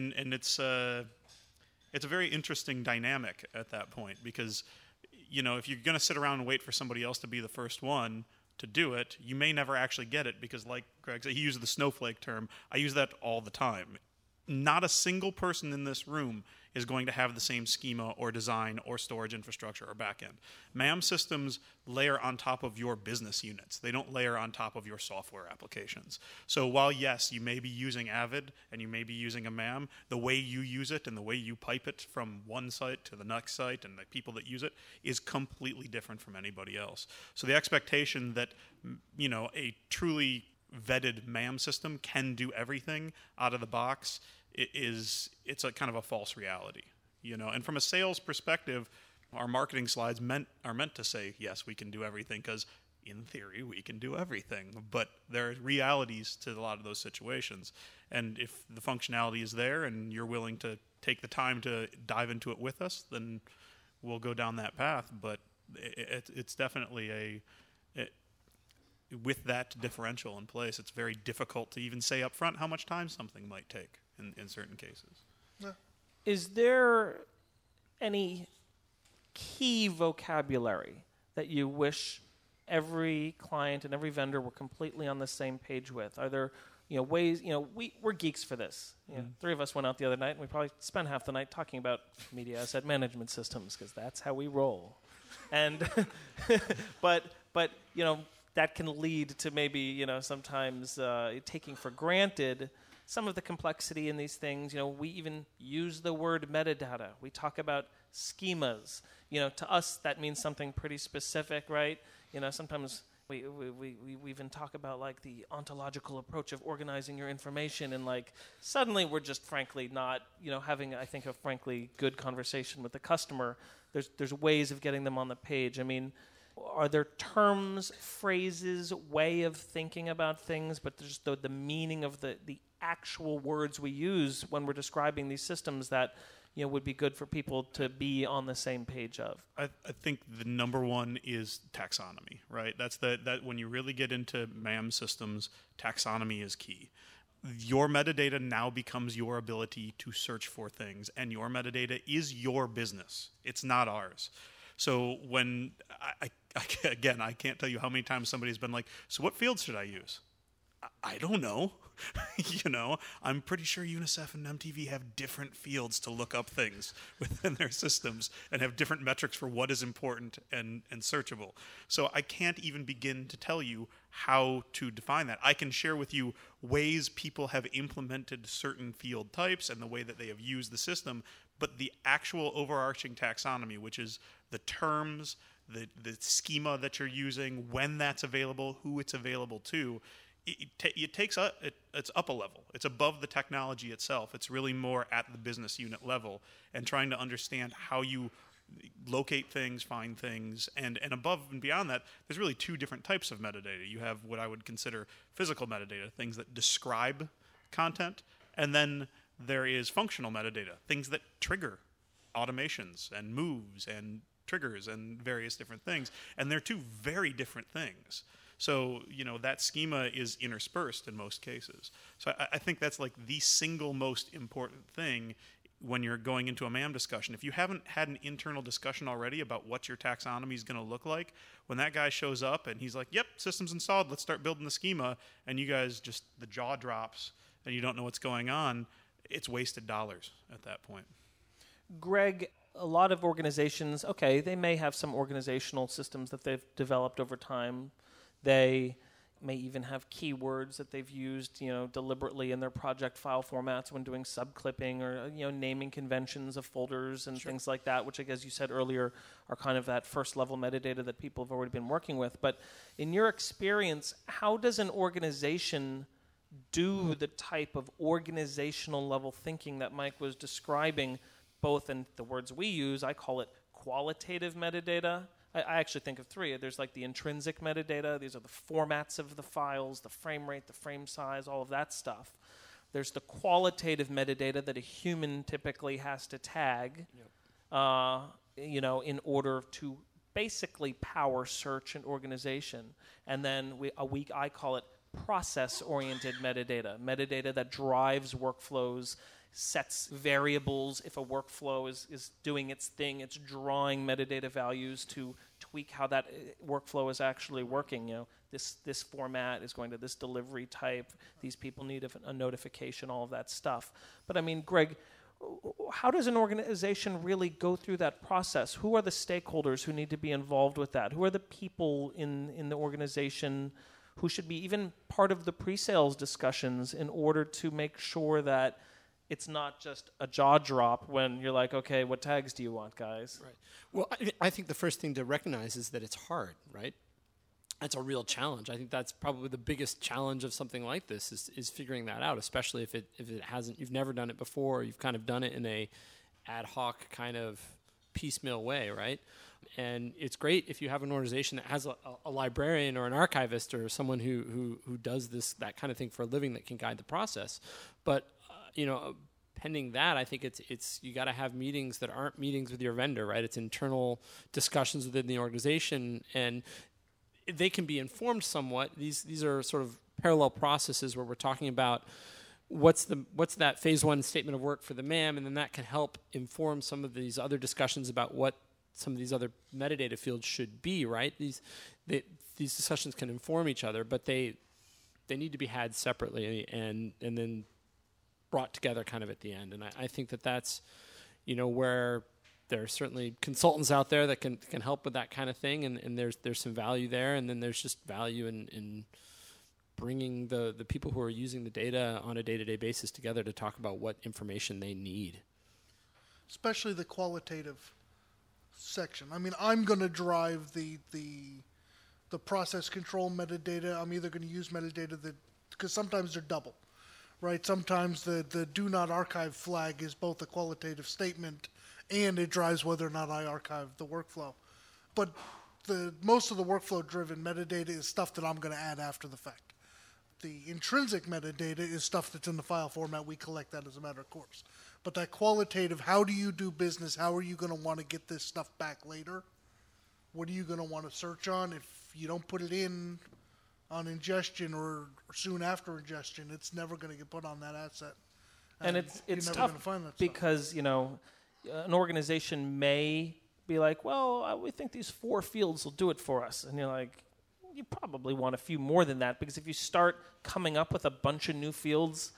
a very interesting dynamic at that point because, if you're going to sit around and wait for somebody else to be the first one to do it, you may never actually get it because, like Greg said, he used the snowflake term. I use that all the time. Not a single person in this room is going to have the same schema or design or storage infrastructure or backend. MAM systems layer on top of your business units. They don't layer on top of your software applications. So while, yes, you may be using Avid and you may be using a MAM, the way you use it and the way you pipe it from one site to the next site and the people that use it is completely different from anybody else. So the expectation that, a truly vetted MAM system can do everything out of the box it's a kind of a false reality, And from a sales perspective, our marketing slides are meant to say, yes, we can do everything because in theory, we can do everything. But there are realities to a lot of those situations. And if the functionality is there and you're willing to take the time to dive into it with us, then we'll go down that path. But it's definitely with that differential in place, it's very difficult to even say up front how much time something might take in certain cases. Yeah. Is there any key vocabulary that you wish every client and every vendor were completely on the same page with? Are there ways, we're geeks for this. Three of us went out the other night and we probably spent half the night talking about media asset management systems because that's how we roll. And but that can lead to maybe sometimes taking for granted some of the complexity in these things. We even use the word metadata. We talk about schemas. To us that means something pretty specific, right? Sometimes we even talk about like the ontological approach of organizing your information, and like suddenly we're just frankly not having, I think, a frankly good conversation with the customer. There's ways of getting them on the page. I mean, are there terms, phrases, way of thinking about things, but just the meaning of the actual words we use when we're describing these systems that would be good for people to be on the same page of? I think the number one is taxonomy, right? That when you really get into MAM systems, taxonomy is key. Your metadata now becomes your ability to search for things, and your metadata is your business. It's not ours. So when I can't tell you how many times somebody's been like, so what fields should I use? I don't know. I'm pretty sure UNICEF and MTV have different fields to look up things within their systems and have different metrics for what is important and searchable. So I can't even begin to tell you how to define that. I can share with you ways people have implemented certain field types and the way that they have used the system, but the actual overarching taxonomy, which is the terms, the schema that you're using, when that's available, who it's available to, it's up a level. It's above the technology itself. It's really more at the business unit level and trying to understand how you locate things, find things, and above and beyond that, there's really two different types of metadata. You have what I would consider physical metadata, things that describe content, and then there is functional metadata, things that trigger automations and moves and triggers and various different things, and they're two very different things. So, that schema is interspersed in most cases. So I think that's like the single most important thing when you're going into a MAM discussion. If you haven't had an internal discussion already about what your taxonomy is going to look like, when that guy shows up and he's like, yep, system's installed, let's start building the schema, and you guys just, the jaw drops and you don't know what's going on, it's wasted dollars at that point. Greg, a lot of organizations, they may have some organizational systems that they've developed over time. They may even have keywords that they've used, deliberately in their project file formats when doing subclipping or, naming conventions of folders and things like that, which, as you said earlier, are kind of that first level metadata that people have already been working with. But in your experience, how does an organization do the type of organizational level thinking that Mike was describing, both in the words we use? I call it qualitative metadata. I actually think of three. There's like the intrinsic metadata. These are the formats of the files, the frame rate, the frame size, all of that stuff. There's the qualitative metadata that a human typically has to tag, in order to basically power search and organization. And then I call it process-oriented metadata that drives workflows, sets variables. If a workflow is doing its thing, it's drawing metadata values to tweak how that workflow is actually working. This format is going to this delivery type. These people need a notification, all of that stuff. But I mean, Greg, how does an organization really go through that process? Who are the stakeholders who need to be involved with that? Who are the people in the organization who should be even part of the pre-sales discussions in order to make sure that it's not just a jaw drop when you're like, okay, what tags do you want, guys? Right. Well, I think the first thing to recognize is that it's hard, right? It's a real challenge. I think that's probably the biggest challenge of something like this is figuring that out, especially if it hasn't, you've never done it before, or you've kind of done it in a ad hoc kind of piecemeal way, right? And it's great if you have an organization that has a librarian or an archivist or someone who does that kind of thing for a living that can guide the process. But pending that, I think it's you got to have meetings that aren't meetings with your vendor, right? It's internal discussions within the organization, and they can be informed somewhat. These are sort of parallel processes where we're talking about what's that phase one statement of work for the MAM, and then that can help inform some of these other discussions about what some of these other metadata fields should be, right? These discussions can inform each other, but they need to be had separately and then brought together kind of at the end. And I think that's where there are certainly consultants out there that can help with that kind of thing, and there's some value there, and then there's just value in bringing the people who are using the data on a day-to-day basis together to talk about what information they need. Especially the qualitative section. I mean, I'm going to drive the process control metadata. I'm either going to use metadata because sometimes they're double, right? Sometimes the do not archive flag is both a qualitative statement and it drives whether or not I archive the workflow. But most of the workflow-driven metadata is stuff that I'm going to add after the fact. The intrinsic metadata is stuff that's in the file format. We collect that as a matter of course. But that qualitative, how do you do business? How are you going to want to get this stuff back later? What are you going to want to search on? If you don't put it in on ingestion or soon after ingestion, it's never going to get put on that asset. And it's you're never tough gonna find that because, an organization may be like, well, we think these 4 fields will do it for us. And you're like, you probably want a few more than that, because if you start coming up with a bunch of new fields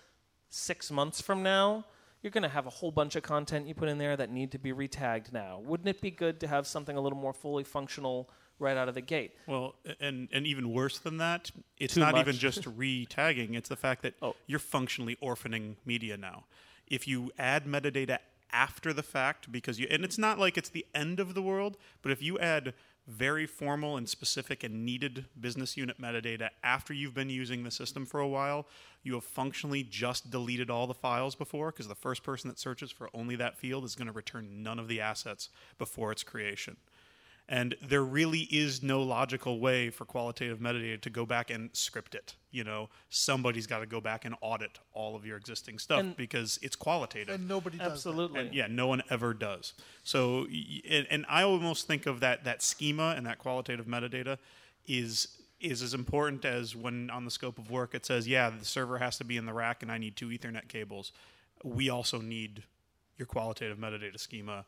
6 months from now, you're going to have a whole bunch of content you put in there that need to be retagged now. Wouldn't it be good to have something a little more fully functional right out of the gate? Well, and even worse than that, it's Too not much. even just re-tagging. It's the fact that you're functionally orphaning media now. If you add metadata after the fact, and it's not like it's the end of the world, but if you add very formal and specific and needed business unit metadata after you've been using the system for a while, you have functionally just deleted all the files before, because the first person that searches for only that field is going to return none of the assets before its creation. And there really is no logical way for qualitative metadata to go back and script it. Somebody's got to go back and audit all of your existing stuff because it's qualitative. And nobody does Absolutely. And, no one ever does. So, and I almost think of that schema and that qualitative metadata is as important as when on the scope of work it says, the server has to be in the rack and I need 2 Ethernet cables. We also need your qualitative metadata schema.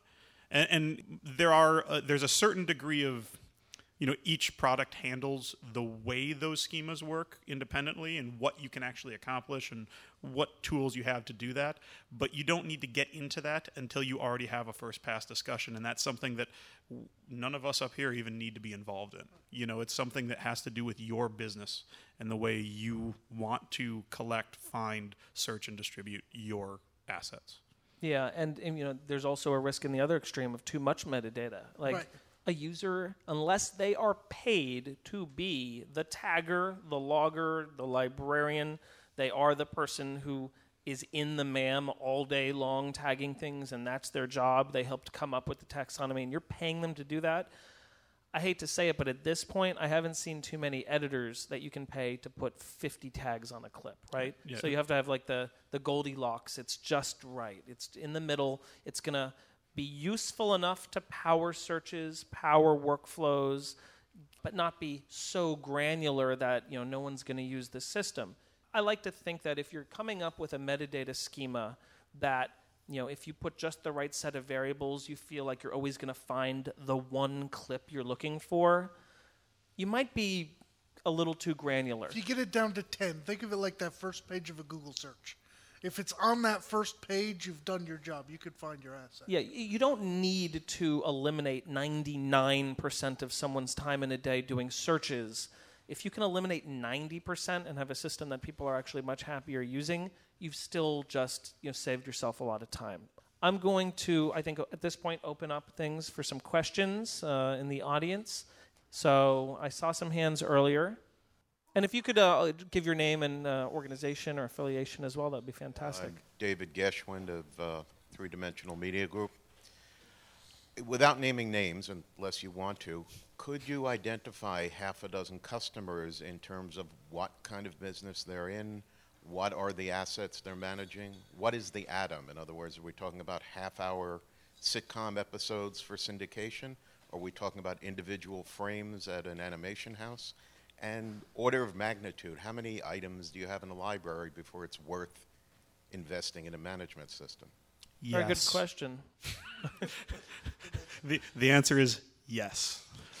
And there's a certain degree of, each product handles the way those schemas work independently and what you can actually accomplish and what tools you have to do that. But you don't need to get into that until you already have a first pass discussion. And that's something that none of us up here even need to be involved in. It's something that has to do with your business and the way you want to collect, find, search, and distribute your assets. Yeah, and there's also a risk in the other extreme of too much metadata. Like Right. a user, unless they are paid to be the tagger, the logger, the librarian, they are the person who is in the MAM all day long tagging things, and that's their job. They helped come up with the taxonomy, and you're paying them to do that. I hate to say it, but at this point, I haven't seen too many editors that you can pay to put 50 tags on a clip, right? Yeah. So you have to have like the Goldilocks. It's just right. It's in the middle. It's going to be useful enough to power searches, power workflows, but not be so granular that no one's going to use the system. I like to think that if you're coming up with a metadata schema that if you put just the right set of variables, you feel like you're always going to find the one clip you're looking for, you might be a little too granular. If you get it down to 10, think of it like that first page of a Google search. If it's on that first page, you've done your job. You could find your asset. Yeah, you don't need to eliminate 99% of someone's time in a day doing searches. If you can eliminate 90% and have a system that people are actually much happier using, you've still just saved yourself a lot of time. I'm going to, I think, at this point, open up things for some questions in the audience. So I saw some hands earlier. And if you could give your name and organization or affiliation as well, that would be fantastic. I'm David Geschwind of Three Dimensional Media Group. without naming names, unless you want to, could you identify half a dozen customers in terms of what kind of business they're in? What are the assets they're managing? What is the atom? In other words, are we talking about half-hour sitcom episodes for syndication? Are we talking about individual frames at an animation house? And order of magnitude, how many items do you have in the library before it's worth investing in a management system? Very good question. The answer is yes.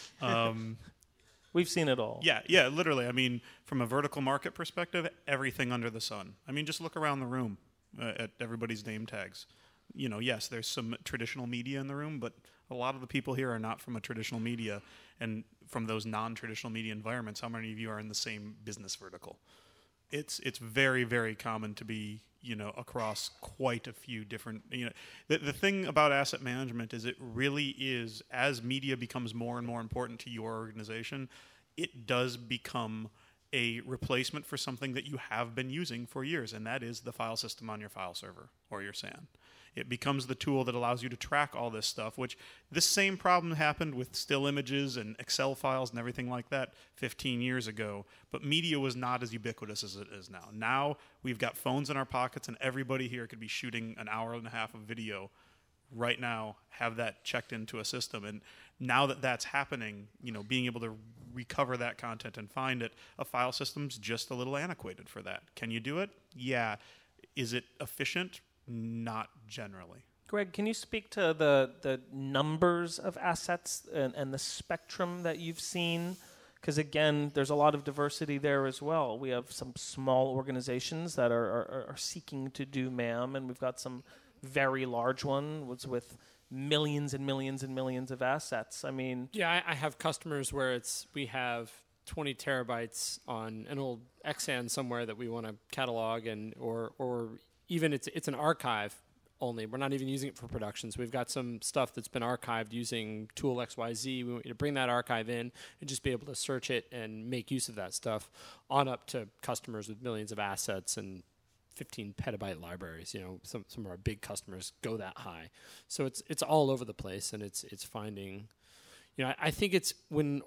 We've seen it all. Yeah, literally. I mean, from a vertical market perspective, everything under the sun. I mean, just look around the room at everybody's name tags. You know, yes, there's some traditional media in the room, but a lot of the people here are not from a traditional media and from those non-traditional media environments. How many of you are in the same business vertical? It's very, very common to be, you know, across quite a few different, you know, the thing about asset management is it really is, as media becomes more and more important to your organization, it does become a replacement for something that you have been using for years, and that is the file system on your file server or your SAN. It becomes the tool that allows you to track all this stuff, which this same problem happened with still images and Excel files and everything like that 15 years ago, but media was not as ubiquitous as it is now. Now we've got phones in our pockets, and everybody here could be shooting an hour and a half of video right now, have that checked into a system. And now that that's happening, you know, being able to recover that content and find it, a file system's just a little antiquated for that. Can you do it? Yeah. Is it efficient? Not generally. Greg, can you speak to the numbers of assets and the spectrum that you've seen? Because, again, there's a lot of diversity there as well. We have some small organizations that are seeking to do MAM, and we've got some very large ones with millions and millions and millions of assets. I mean... Yeah, I have customers where we have 20 terabytes on an old XAN somewhere that we want to catalog, and or even it's an archive only. We're not even using it for production. So we've got some stuff that's been archived using Tool XYZ. We want you to bring that archive in and just be able to search it and make use of that stuff on up to customers with millions of assets and 15 petabyte libraries. You know, some of our big customers go that high. So it's all over the place, and it's finding, you know, I think it's when,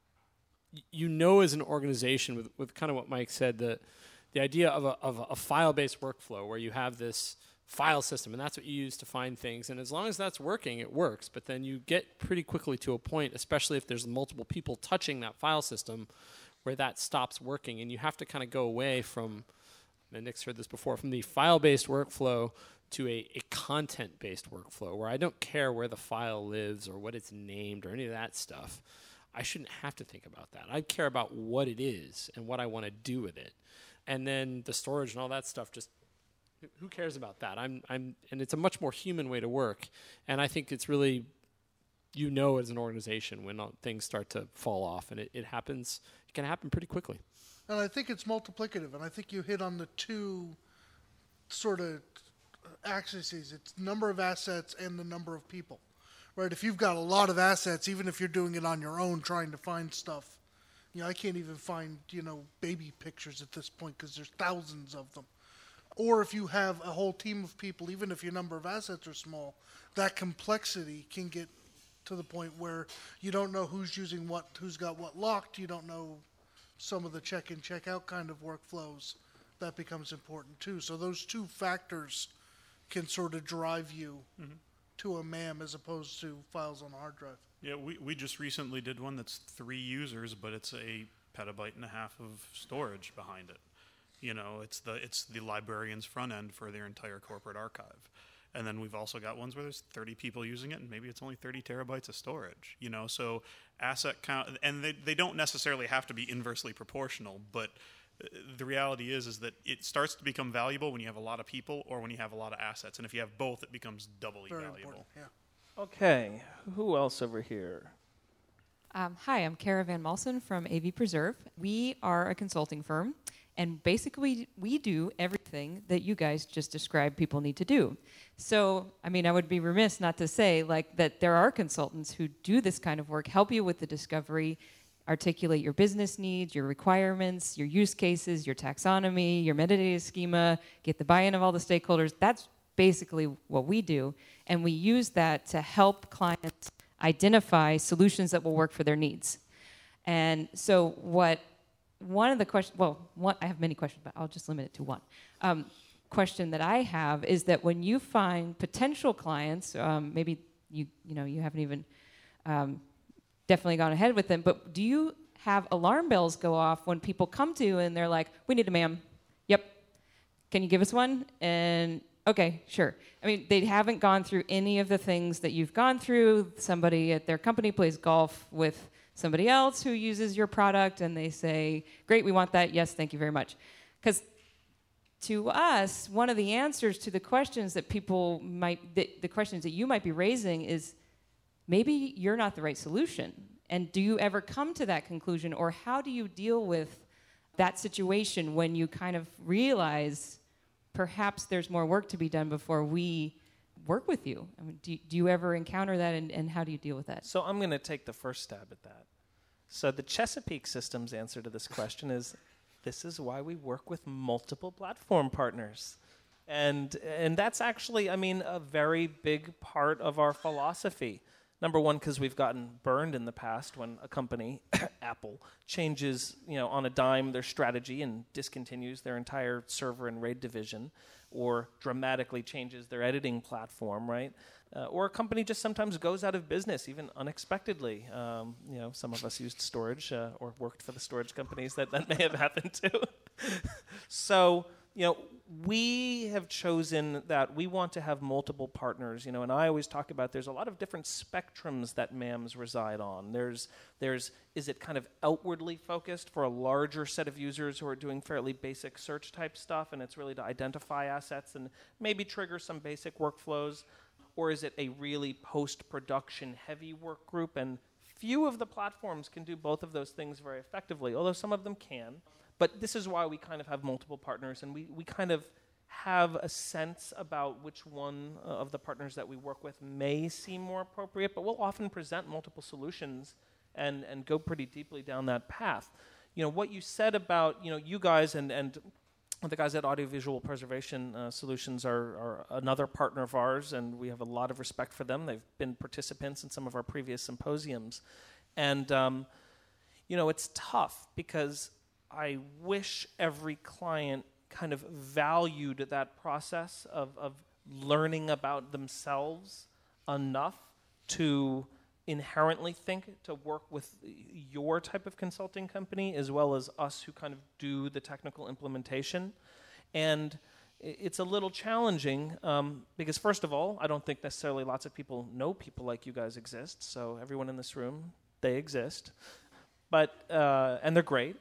you know, as an organization with kind of what Mike said, the idea of a file-based workflow where you have this file system, and that's what you use to find things. And as long as that's working, it works. But then you get pretty quickly to a point, especially if there's multiple people touching that file system, where that stops working. And you have to kind of go away from, and Nick's heard this before, from the file-based workflow to a content-based workflow, where I don't care where the file lives or what it's named or any of that stuff. I shouldn't have to think about that. I care about what it is and what I want to do with it. And then the storage and all that stuff, just who cares about that? And it's a much more human way to work. And I think it's really, you know, as an organization when things start to fall off, and it happens. It can happen pretty quickly. And I think it's multiplicative, and I think you hit on the two sort of axes. It's number of assets and the number of people, right? If you've got a lot of assets, even if you're doing it on your own, trying to find stuff, you know, I can't even find, you know, baby pictures at this point because there's thousands of them. Or if you have a whole team of people, even if your number of assets are small, that complexity can get to the point where you don't know who's using what, who's got what locked. You don't know some of the check-in, check-out kind of workflows. That becomes important too. So those two factors can sort of drive you to a MAM as opposed to files on a hard drive. Yeah, we just recently did one that's 3 users, but it's a petabyte and a half of storage behind it. You know, it's the librarian's front end for their entire corporate archive. And then we've also got ones where there's 30 people using it, and maybe it's only 30 terabytes of storage. You know, so asset count, and they don't necessarily have to be inversely proportional, but the reality is that it starts to become valuable when you have a lot of people or when you have a lot of assets. And if you have both, it becomes doubly Very valuable. important, yeah. Okay, who else over here? Hi, I'm Kara Van Malsen from AV Preserve. We are a consulting firm, and basically we do everything that you guys just described people need to do. So, I mean, I would be remiss not to say like that there are consultants who do this kind of work, help you with the discovery, articulate your business needs, your requirements, your use cases, your taxonomy, your metadata schema, get the buy-in of all the stakeholders. That's basically what we do, and we use that to help clients identify solutions that will work for their needs. And so one of the questions, I have many questions, but I'll just limit it to one. Question that I have is that when you find potential clients, maybe you haven't even definitely gone ahead with them, but do you have alarm bells go off when people come to you and they're like, we need a ma'am? Yep. Can you give us one? And okay, sure. I mean, they haven't gone through any of the things that you've gone through. Somebody at their company plays golf with somebody else who uses your product, and they say, great, we want that. Yes, thank you very much. Because to us, one of the answers to the questions that the questions that you might be raising is, maybe you're not the right solution. And do you ever come to that conclusion, or how do you deal with that situation when you kind of realize perhaps there's more work to be done before we work with you? I mean, do you ever encounter that, and how do you deal with that? So I'm going to take the first stab at that. So the Chesapeake Systems answer to this question is, this is why we work with multiple platform partners. And that's actually, I mean, a very big part of our philosophy. Number one, because we've gotten burned in the past when a company, Apple, changes, on a dime their strategy and discontinues their entire server and RAID division, or dramatically changes their editing platform, right? Or a company just sometimes goes out of business, even unexpectedly. Some of us used storage or worked for the storage companies that may have happened to. So, we have chosen that we want to have multiple partners, and I always talk about there's a lot of different spectrums that MAMs reside on. There's is it kind of outwardly focused for a larger set of users who are doing fairly basic search type stuff, and it's really to identify assets and maybe trigger some basic workflows? Or is it a really post-production heavy work group? And few of the platforms can do both of those things very effectively, although some of them can. But this is why we kind of have multiple partners, and we kind of have a sense about which one of the partners that we work with may seem more appropriate, but we'll often present multiple solutions and go pretty deeply down that path. What you said about, you guys and the guys at Audiovisual Preservation Solutions are another partner of ours, and we have a lot of respect for them. They've been participants in some of our previous symposiums. And, it's tough because I wish every client kind of valued that process of learning about themselves enough to inherently think to work with your type of consulting company as well as us who kind of do the technical implementation. And it's a little challenging because, first of all, I don't think necessarily lots of people know people like you guys exist. So everyone in this room, they exist. But and they're great.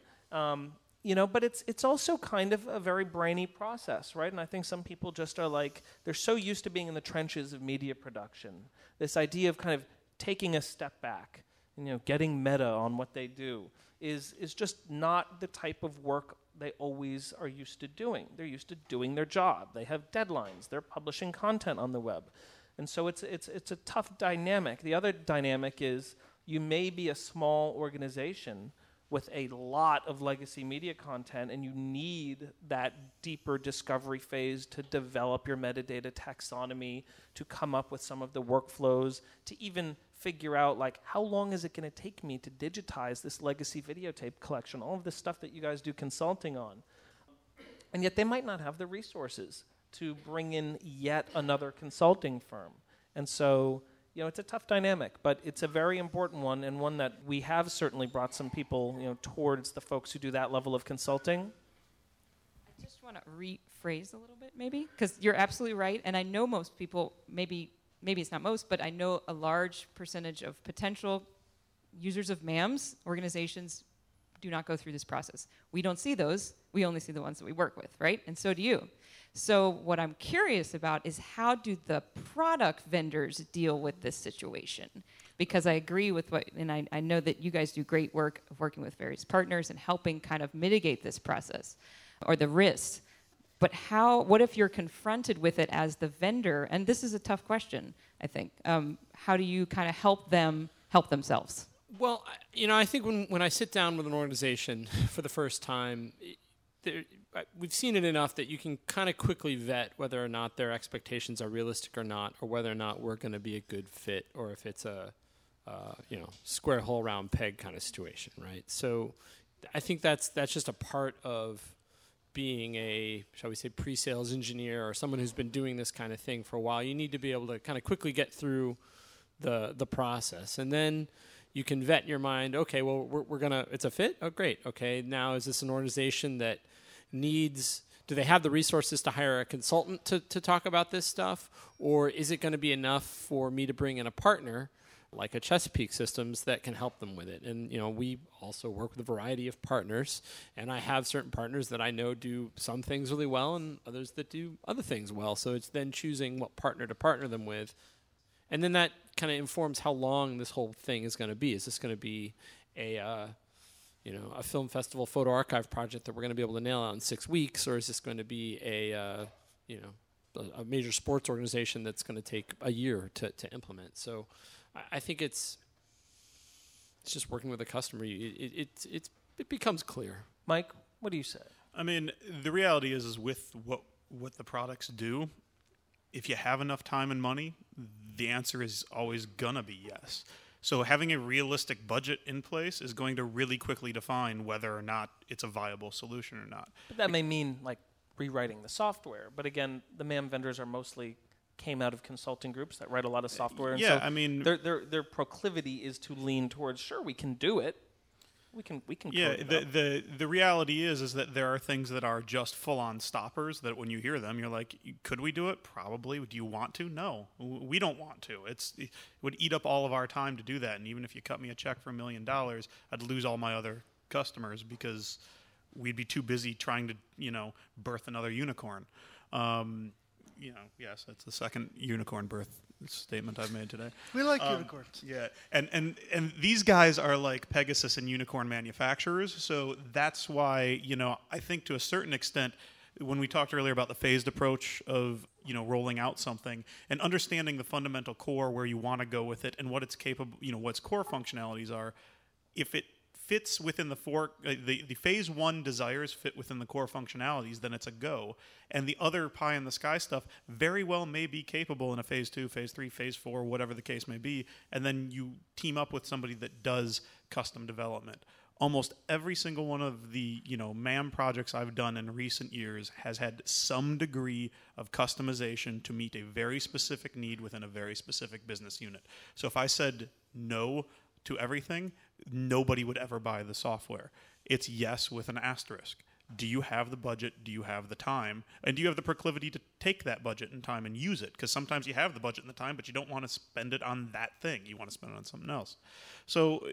But it's also kind of a very brainy process, right? And I think some people just are like, they're so used to being in the trenches of media production. This idea of kind of taking a step back, and, getting meta on what they do is just not the type of work they always are used to doing. They're used to doing their job. They have deadlines. They're publishing content on the web. And so it's a tough dynamic. The other dynamic is you may be a small organization with a lot of legacy media content, and you need that deeper discovery phase to develop your metadata taxonomy, to come up with some of the workflows, to even figure out, how long is it going to take me to digitize this legacy videotape collection, all of this stuff that you guys do consulting on. And yet they might not have the resources to bring in yet another consulting firm. And so, it's a tough dynamic, but it's a very important one, and one that we have certainly brought some people, towards the folks who do that level of consulting. I just want to rephrase a little bit, maybe, because you're absolutely right, and I know most people, maybe it's not most, but I know a large percentage of potential users of MAMs, organizations, do not go through this process. We don't see those. We only see the ones that we work with, right? And so do you. So what I'm curious about is, how do the product vendors deal with this situation? Because I agree with and I know that you guys do great work of working with various partners and helping kind of mitigate this process or the risks. But what if you're confronted with it as the vendor? And this is a tough question, I think. How do you kind of help them help themselves? Well, I think when I sit down with an organization for the first time, we've seen it enough that you can kind of quickly vet whether or not their expectations are realistic or not, or whether or not we're going to be a good fit, or if it's a square hole round peg kind of situation, right? So I think that's just a part of being a, shall we say, pre-sales engineer or someone who's been doing this kind of thing for a while. You need to be able to kind of quickly get through the process, and then you can vet in your mind, okay, well, we're gonna, it's a fit? Oh, great. Okay, now is this an organization that needs, do they have the resources to hire a consultant to talk about this stuff? Or is it going to be enough for me to bring in a partner like a Chesapeake Systems that can help them with it? And, we also work with a variety of partners, and I have certain partners that I know do some things really well and others that do other things well. So it's then choosing what partner to partner them with. And then that kind of informs how long this whole thing is going to be. Is this going to be a film festival photo archive project that we're going to be able to nail out in 6 weeks, or is this going to be a major sports organization that's going to take a year to implement? So I think it's just working with the customer. It becomes clear. Mike, what do you say? I mean, the reality is with what the products do, if you have enough time and money, the answer is always gonna be yes. So having a realistic budget in place is going to really quickly define whether or not it's a viable solution or not. But that may mean like rewriting the software. But again, the MAM vendors are mostly came out of consulting groups that write a lot of software. And yeah, so I mean, their proclivity is to lean towards, sure, we can do it. We can. Yeah, code it up. the reality is that there are things that are just full-on stoppers that when you hear them, you're like, could we do it? Probably. Do you want to? No, we don't want to. It would eat up all of our time to do that. And even if you cut me a check for $1 million, I'd lose all my other customers because we'd be too busy trying to, birth another unicorn. Yes, that's the second unicorn birth statement I've made today. We like unicorns. Yeah, and these guys are like Pegasus and unicorn manufacturers, so that's why, I think to a certain extent, when we talked earlier about the phased approach of, rolling out something and understanding the fundamental core where you want to go with it and what it's capable, what its core functionalities are, if it fits within the the phase one desires fit within the core functionalities, then it's a go. And the other pie in the sky stuff very well may be capable in a phase 2, phase 3, phase 4, whatever the case may be. And then you team up with somebody that does custom development. Almost every single one of the MAM projects I've done in recent years has had some degree of customization to meet a very specific need within a very specific business unit. So if I said no to everything, nobody would ever buy the software. It's yes with an asterisk. Do you have the budget? Do you have the time? And do you have the proclivity to take that budget and time and use it? Because sometimes you have the budget and the time, but you don't want to spend it on that thing. You want to spend it on something else. So,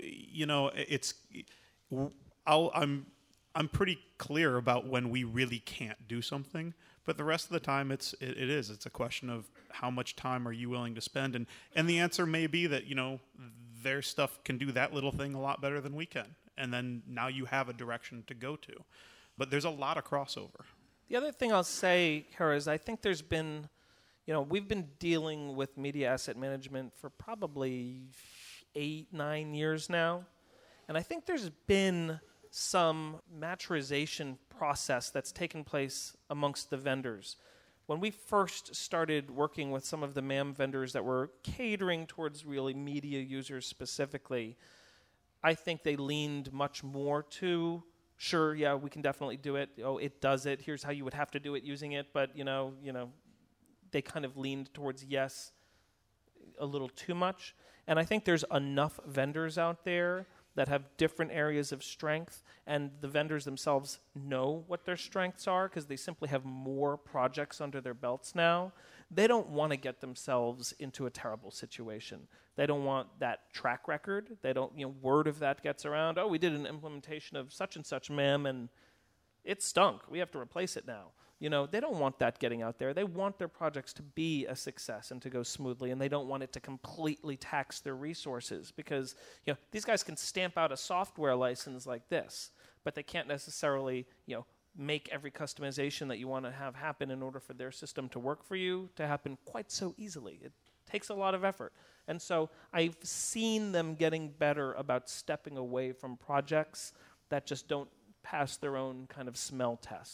I'm pretty clear about when we really can't do something. But the rest of the time, it's a question of how much time are you willing to spend, and the answer may be that their stuff can do that little thing a lot better than we can, and then now you have a direction to go to. But there's a lot of crossover. The other thing I'll say, Kara, is I think there's been, we've been dealing with media asset management for probably 8-9 years now, and I think there's been some maturization process that's taken place amongst the vendors. When we first started working with some of the MAM vendors that were catering towards really media users specifically, I think they leaned much more to, sure, yeah, we can definitely do it. Oh, it does it. Here's how you would have to do it using it. But, they kind of leaned towards yes a little too much. And I think there's enough vendors out there that have different areas of strength, and the vendors themselves know what their strengths are because they simply have more projects under their belts now. They don't want to get themselves into a terrible situation. They don't want that track record. They don't, word of that gets around, oh, we did an implementation of such and such MAM and it stunk. We have to replace it now. They don't want that getting out there. They want their projects to be a success and to go smoothly, and they don't want it to completely tax their resources because, these guys can stamp out a software license like this, but they can't necessarily, make every customization that you want to have happen in order for their system to work for you to happen quite so easily. It takes a lot of effort. And so I've seen them getting better about stepping away from projects that just don't pass their own kind of smell test.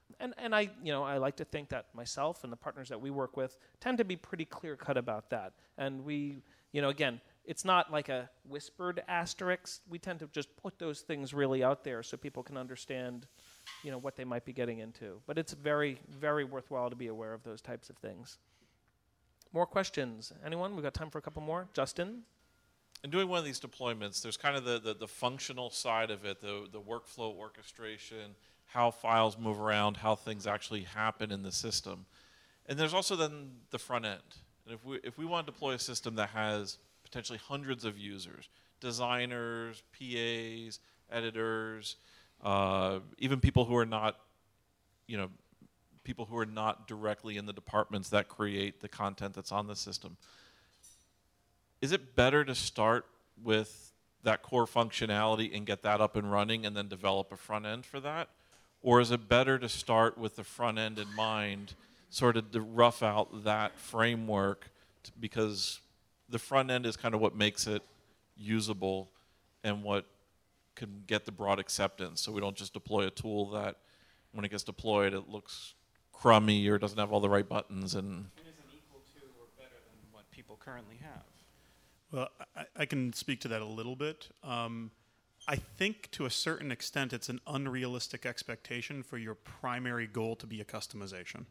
And I like to think that myself and the partners that we work with tend to be pretty clear-cut about that. And we, again, it's not like a whispered asterisk. We tend to just put those things really out there so people can understand, what they might be getting into. But it's very, very worthwhile to be aware of those types of things. More questions? Anyone? We've got time for a couple more. Justin? In doing one of these deployments, there's kind of the functional side of it, the workflow orchestration, how files move around, how things actually happen in the system. And there's also then the front end. And if we want to deploy a system that has potentially hundreds of users, designers, PAs, editors, even people who are not, people who are not directly in the departments that create the content that's on the system, is it better to start with that core functionality and get that up and running and then develop a front end for that? Or is it better to start with the front end in mind, sort of to rough out that framework, because the front end is kind of what makes it usable and what can get the broad acceptance, so we don't just deploy a tool that when it gets deployed it looks crummy or doesn't have all the right buttons and isn't equal to or better than what people currently have. Well, I can speak to that a little bit. I think to a certain extent it's an unrealistic expectation for your primary goal to be a customization.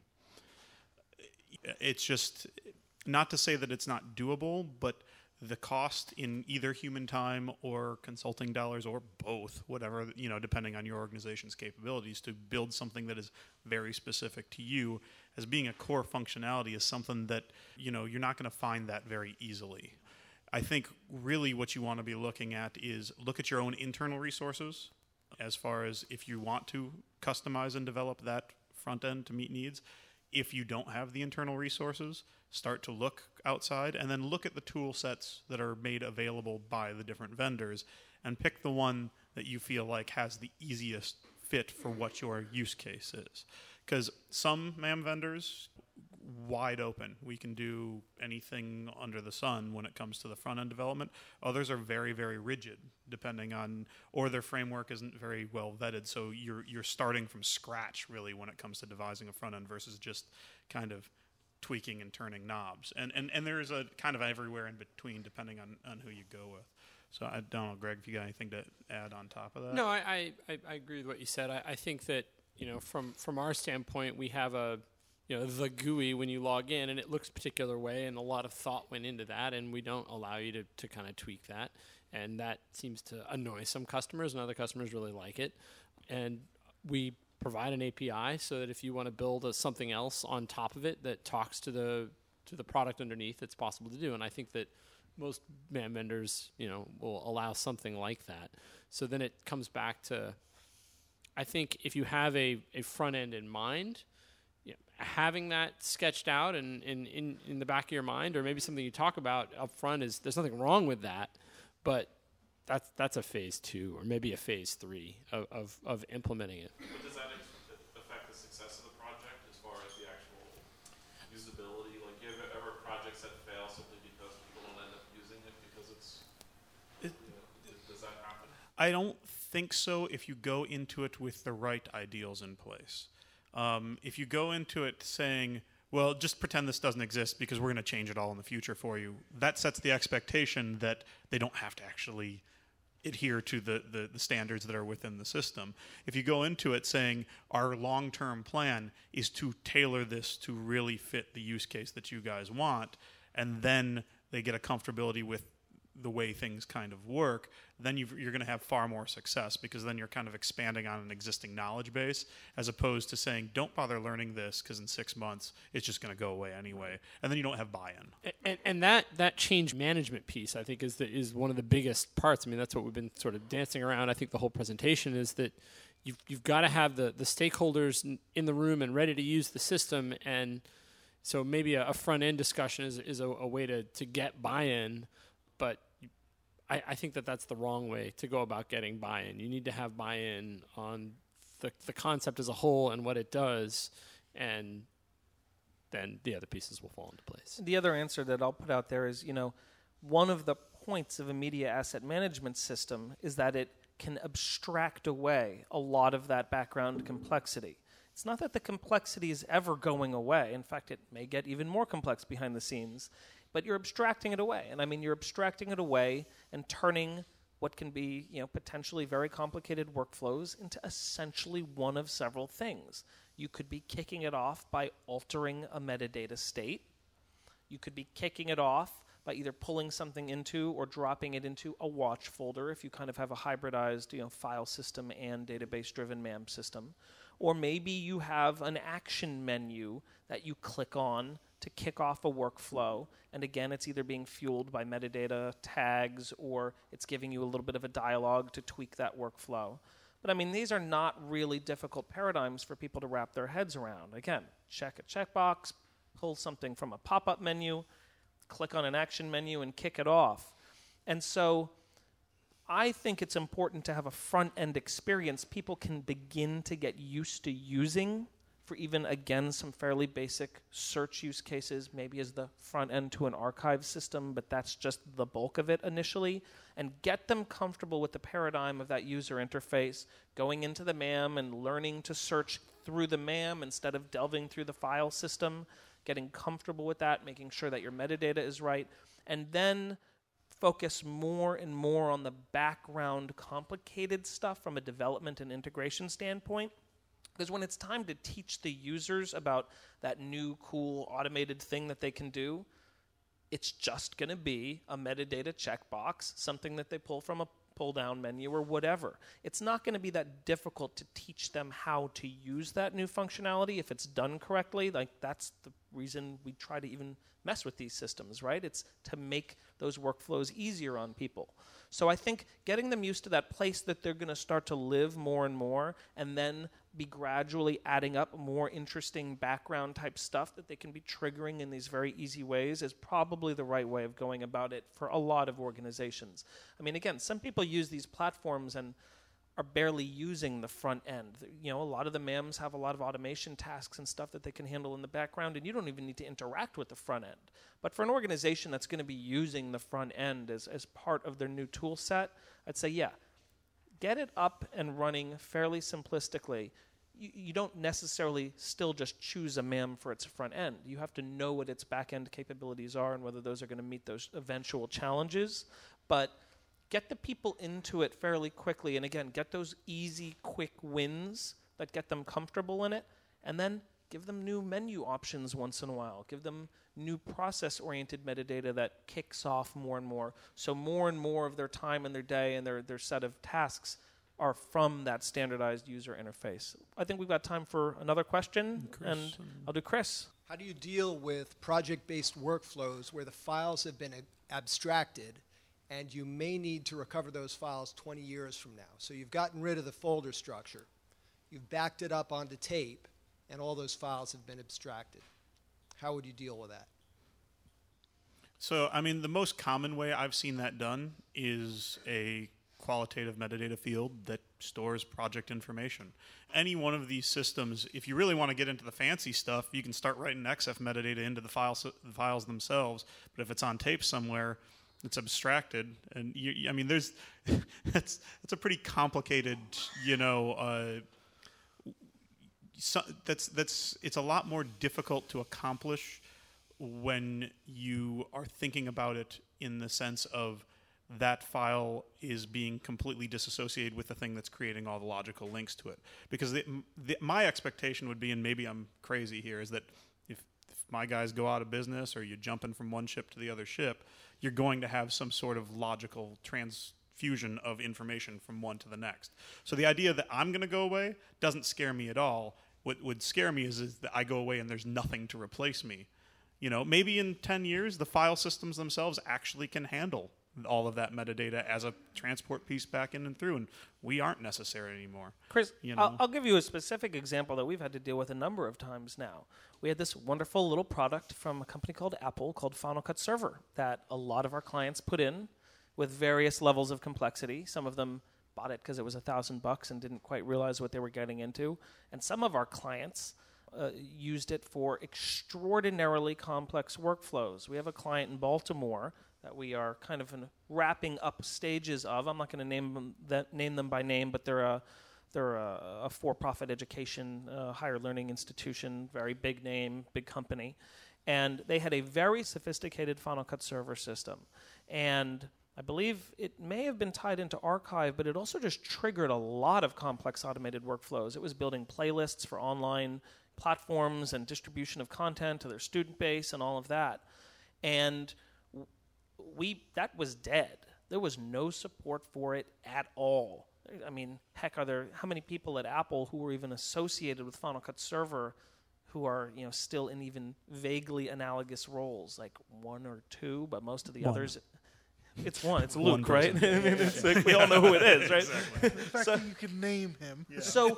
It's just, not to say that it's not doable, but the cost in either human time or consulting dollars or both, whatever, depending on your organization's capabilities, to build something that is very specific to you as being a core functionality is something that, you're not going to find that very easily. I think really what you want to be looking at is look at your own internal resources as far as if you want to customize and develop that front end to meet needs. If you don't have the internal resources, start to look outside and then look at the tool sets that are made available by the different vendors and pick the one that you feel like has the easiest fit for what your use case is. Because some MAM vendors, wide open. We can do anything under the sun when it comes to the front end development. Others are very, very rigid, depending on, or their framework isn't very well vetted. So you're starting from scratch really when it comes to devising a front end versus just kind of tweaking and turning knobs. And there's a kind of everywhere in between depending on who you go with. So I don't know, Greg, if you got anything to add on top of that. No, I agree with what you said. I think that from our standpoint, we have the GUI when you log in, and it looks a particular way, and a lot of thought went into that, and we don't allow you to kind of tweak that. And that seems to annoy some customers, and other customers really like it. And we provide an API so that if you want to build something else on top of it that talks to the product underneath, it's possible to do. And I think that most MAM vendors, will allow something like that. So then it comes back to, I think if you have a front end in mind, having that sketched out and in the back of your mind, or maybe something you talk about up front, there's nothing wrong with that, but that's a phase 2 or maybe a phase 3 of implementing it. But does that affect the success of the project as far as the actual usability? Like, do you have ever projects that fail simply because people don't end up using it because does that happen? I don't think so if you go into it with the right ideals in place. If you go into it saying, well, just pretend this doesn't exist because we're going to change it all in the future for you, that sets the expectation that they don't have to actually adhere to the standards that are within the system. If you go into it saying our long-term plan is to tailor this to really fit the use case that you guys want, and then they get a comfortability with the way things kind of work, then you're going to have far more success, because then you're kind of expanding on an existing knowledge base, as opposed to saying, don't bother learning this because in 6 months it's just going to go away anyway, and then you don't have buy-in. And that change management piece, I think, is one of the biggest parts. I mean, that's what we've been sort of dancing around. I think the whole presentation is that you've got to have the stakeholders in the room and ready to use the system, and so maybe a front-end discussion is a way to get buy-in, but I think that's the wrong way to go about getting buy-in. You need to have buy-in on the concept as a whole and what it does, and then the other pieces will fall into place. The other answer that I'll put out there is, one of the points of a media asset management system is that it can abstract away a lot of that background complexity. It's not that the complexity is ever going away. In fact, it may get even more complex behind the scenes, but you're abstracting it away. And I mean, you're abstracting it away and turning what can be, potentially very complicated workflows into essentially one of several things. You could be kicking it off by altering a metadata state. You could be kicking it off by either pulling something into or dropping it into a watch folder if you kind of have a hybridized, file system and database-driven MAM system. Or maybe you have an action menu that you click on to kick off a workflow. And again, it's either being fueled by metadata tags or it's giving you a little bit of a dialogue to tweak that workflow. But I mean, these are not really difficult paradigms for people to wrap their heads around. Again, check a checkbox, pull something from a pop-up menu, click on an action menu, and kick it off. And so I think it's important to have a front-end experience people can begin to get used to using for even, again, some fairly basic search use cases, maybe as the front end to an archive system, but that's just the bulk of it initially, and get them comfortable with the paradigm of that user interface, going into the MAM and learning to search through the MAM instead of delving through the file system, getting comfortable with that, making sure that your metadata is right, and then focus more and more on the background complicated stuff from a development and integration standpoint. Because when it's time to teach the users about that new, cool, automated thing that they can do, it's just going to be a metadata checkbox, something that they pull from a pull-down menu or whatever. It's not going to be that difficult to teach them how to use that new functionality if it's done correctly. Like, that's the reason we try to even mess with these systems, right? It's to make those workflows easier on people. So I think getting them used to that place that they're going to start to live more and more, and then be gradually adding up more interesting background type stuff that they can be triggering in these very easy ways is probably the right way of going about it for a lot of organizations. I mean, again, some people use these platforms and are barely using the front end. A lot of the MAMs have a lot of automation tasks and stuff that they can handle in the background, and you don't even need to interact with the front end. But for an organization that's going to be using the front end as part of their new tool set, I'd say, yeah, get it up and running fairly simplistically. You don't necessarily still just choose a MAM for its front end. You have to know what its back end capabilities are and whether those are going to meet those eventual challenges. But get the people into it fairly quickly, and again, get those easy, quick wins that get them comfortable in it, and then give them new menu options once in a while. Give them new process-oriented metadata that kicks off more and more. So more and more of their time and their day and their set of tasks are from that standardized user interface. I think we've got time for another question, and I'll do Chris. How do you deal with project-based workflows where the files have been abstracted and you may need to recover those files 20 years from now? So you've gotten rid of the folder structure, you've backed it up onto tape, and all those files have been abstracted. How would you deal with that? So, I mean, the most common way I've seen that done is a qualitative metadata field that stores project information. Any one of these systems, if you really want to get into the fancy stuff, you can start writing XF metadata into the files themselves. But if it's on tape somewhere, it's abstracted, and I mean, there's it's a pretty complicated, it's a lot more difficult to accomplish when you are thinking about it in the sense of that file is being completely disassociated with the thing that's creating all the logical links to it. Because my expectation would be, and maybe I'm crazy here, is that if my guys go out of business or you're jumping from one ship to the other ship, you're going to have some sort of logical transfusion of information from one to the next. So the idea that I'm going to go away doesn't scare me at all. What would scare me is that I go away and there's nothing to replace me. Maybe in 10 years, the file systems themselves actually can handle all of that metadata as a transport piece back in and through, and we aren't necessary anymore. Chris, I'll give you a specific example that we've had to deal with a number of times now. We had this wonderful little product from a company called Apple called Final Cut Server that a lot of our clients put in with various levels of complexity. Some of them bought it because it was $1,000 and didn't quite realize what they were getting into. And some of our clients used it for extraordinarily complex workflows. We have a client in Baltimore that we are kind of in wrapping up stages of. I'm not going to name them by name, but they're a They're a for-profit education, higher learning institution, very big name, big company. And they had a very sophisticated Final Cut server system. And I believe it may have been tied into Archive, but it also just triggered a lot of complex automated workflows. It was building playlists for online platforms and distribution of content to their student base and all of that. And that was dead. There was no support for it at all. I mean, heck, how many people at Apple who were even associated with Final Cut Server who are, still in even vaguely analogous roles, like one or two, but most of the others, it's one. It's Luke, right? I mean, it's like we all know who it is, right? Exactly. The fact that you can name him. Yeah. So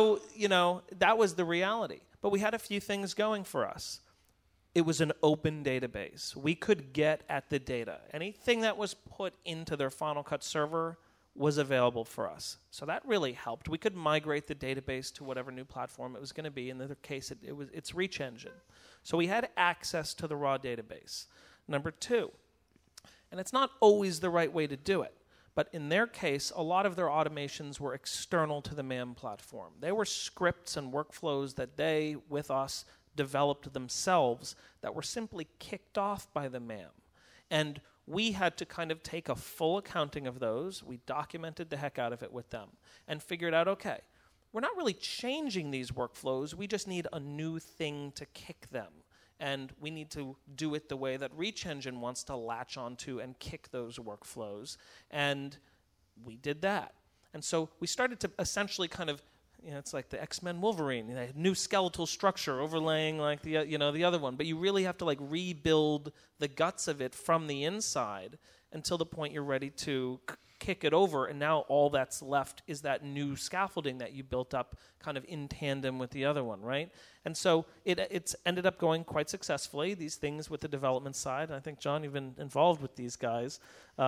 that was the reality. But we had a few things going for us. It was an open database. We could get at the data. Anything that was put into their Final Cut server was available for us. So that really helped. We could migrate the database to whatever new platform it was going to be. In their case, it's Reach Engine. So we had access to the raw database. Number two, and it's not always the right way to do it, but in their case, a lot of their automations were external to the MAM platform. They were scripts and workflows that they, with us, developed themselves that were simply kicked off by the MAM. And we had to kind of take a full accounting of those. We documented the heck out of it with them and figured out, okay, we're not really changing these workflows. We just need a new thing to kick them. And we need to do it the way that Reach Engine wants to latch onto and kick those workflows. And we did that. And so we started to essentially kind of, it's like the X-Men Wolverine, new skeletal structure overlaying like the other one. But you really have to like rebuild the guts of it from the inside until the point you're ready to kick it over. And now all that's left is that new scaffolding that you built up kind of in tandem with the other one, right? And so it's ended up going quite successfully. These things with the development side, and I think, John, you've been involved with these guys,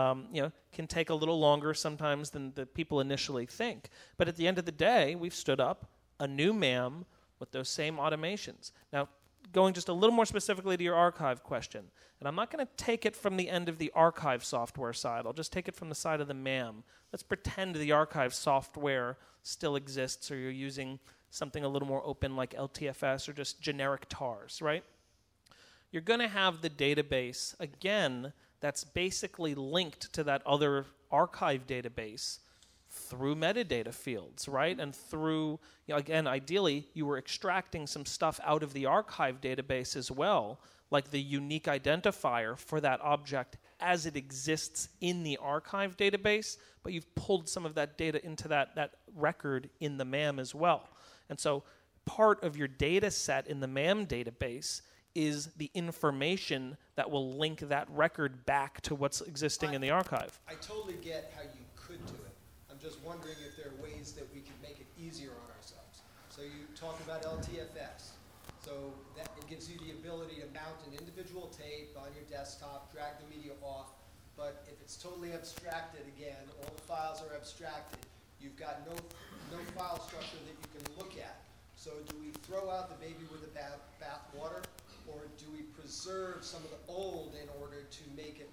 can take a little longer sometimes than the people initially think. But at the end of the day, we've stood up a new MAM with those same automations. Now, going just a little more specifically to your Archive question, and I'm not going to take it from the end of the Archive software side. I'll just take it from the side of the MAM. Let's pretend the Archive software still exists, or you're using something a little more open like LTFS or just generic TARs, right? You're going to have the database, again, that's basically linked to that other Archive database through metadata fields, right? And through, again, ideally, you were extracting some stuff out of the Archive database as well, like the unique identifier for that object as it exists in the Archive database, but you've pulled some of that data into that record in the MAM as well. And so part of your data set in the MAM database is the information that will link that record back to what's existing in the Archive. I totally get how you could do it. I'm just wondering if there are ways that we could make it easier on ourselves. So you talk about LTFS. So that it gives you the ability to mount an individual tape on your desktop, drag the media off. But if it's totally abstracted again, all the files are abstracted, you've got no file structure that you can look at. So do we throw out the baby with the bath water, or do we preserve some of the old in order to make it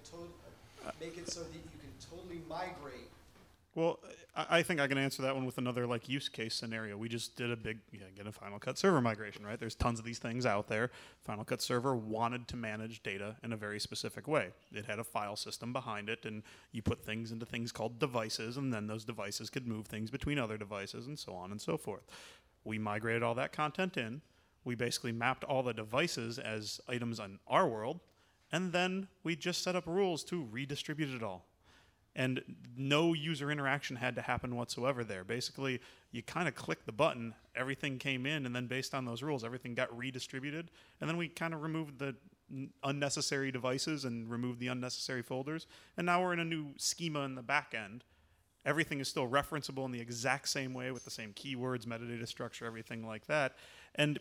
so that you can totally migrate? Well, I think I can answer that one with another use case scenario. We just did a Final Cut Server migration, right? There's tons of these things out there. Final Cut Server wanted to manage data in a very specific way. It had a file system behind it, and you put things into things called devices, and then those devices could move things between other devices and so on and so forth. We migrated all that content in. We basically mapped all the devices as items on our world, and then we just set up rules to redistribute it all. And no user interaction had to happen whatsoever there. Basically, you kind of click the button, everything came in, and then based on those rules, everything got redistributed. And then we kind of removed the unnecessary devices and removed the unnecessary folders. And now we're in a new schema in the back end. Everything is still referenceable in the exact same way with the same keywords, metadata structure, everything like that. And,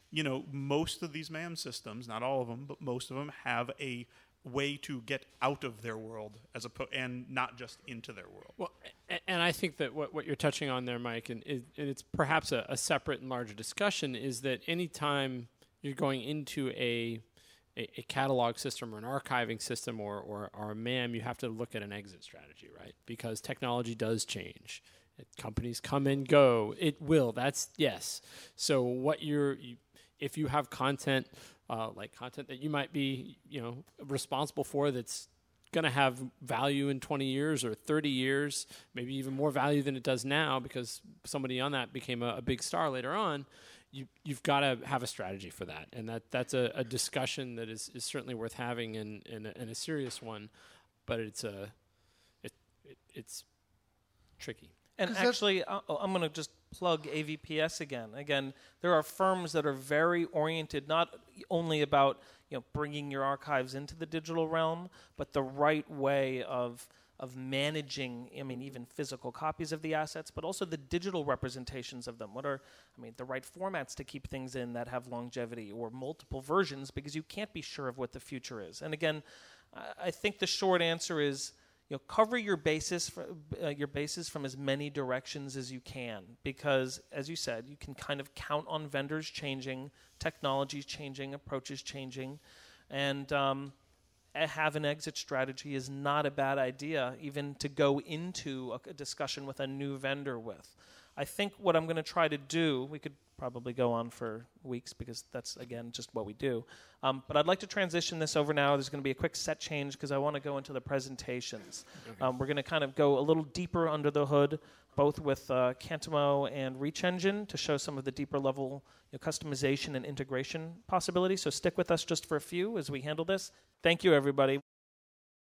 most of these MAM systems, not all of them, but most of them have a way to get out of their world and not just into their world. Well, and I think that what you're touching on there, Mike, and it's perhaps a separate and larger discussion, is that anytime you're going into a catalog system or an archiving system or a MAM, you have to look at an exit strategy, right? Because technology does change. Companies come and go. It will. That's yes. So what if you have content like content that you might be responsible for that's going to have value in 20 years or 30 years, maybe even more value than it does now because somebody on that became a big star later on, you've got to have a strategy for that. And that's a discussion that is certainly worth having and a serious one, but it's tricky. And actually, I'm going to just plug AVPS again. Again, there are firms that are very oriented not only about bringing your archives into the digital realm, but the right way of managing, even physical copies of the assets, but also the digital representations of them. What are, the right formats to keep things in that have longevity or multiple versions, because you can't be sure of what the future is. And again, I think the short answer is, cover your bases from as many directions as you can, because, as you said, you can kind of count on vendors changing, technologies changing, approaches changing, and have an exit strategy is not a bad idea, even to go into a discussion with a new vendor with. I think what I'm going to try to do, we could probably go on for weeks because that's, again, just what we do. But I'd like to transition this over now. There's going to be a quick set change because I want to go into the presentations. Okay. We're going to kind of go a little deeper under the hood, both with Cantimo and Reach Engine to show some of the deeper level customization and integration possibilities. So stick with us just for a few as we handle this. Thank you, everybody.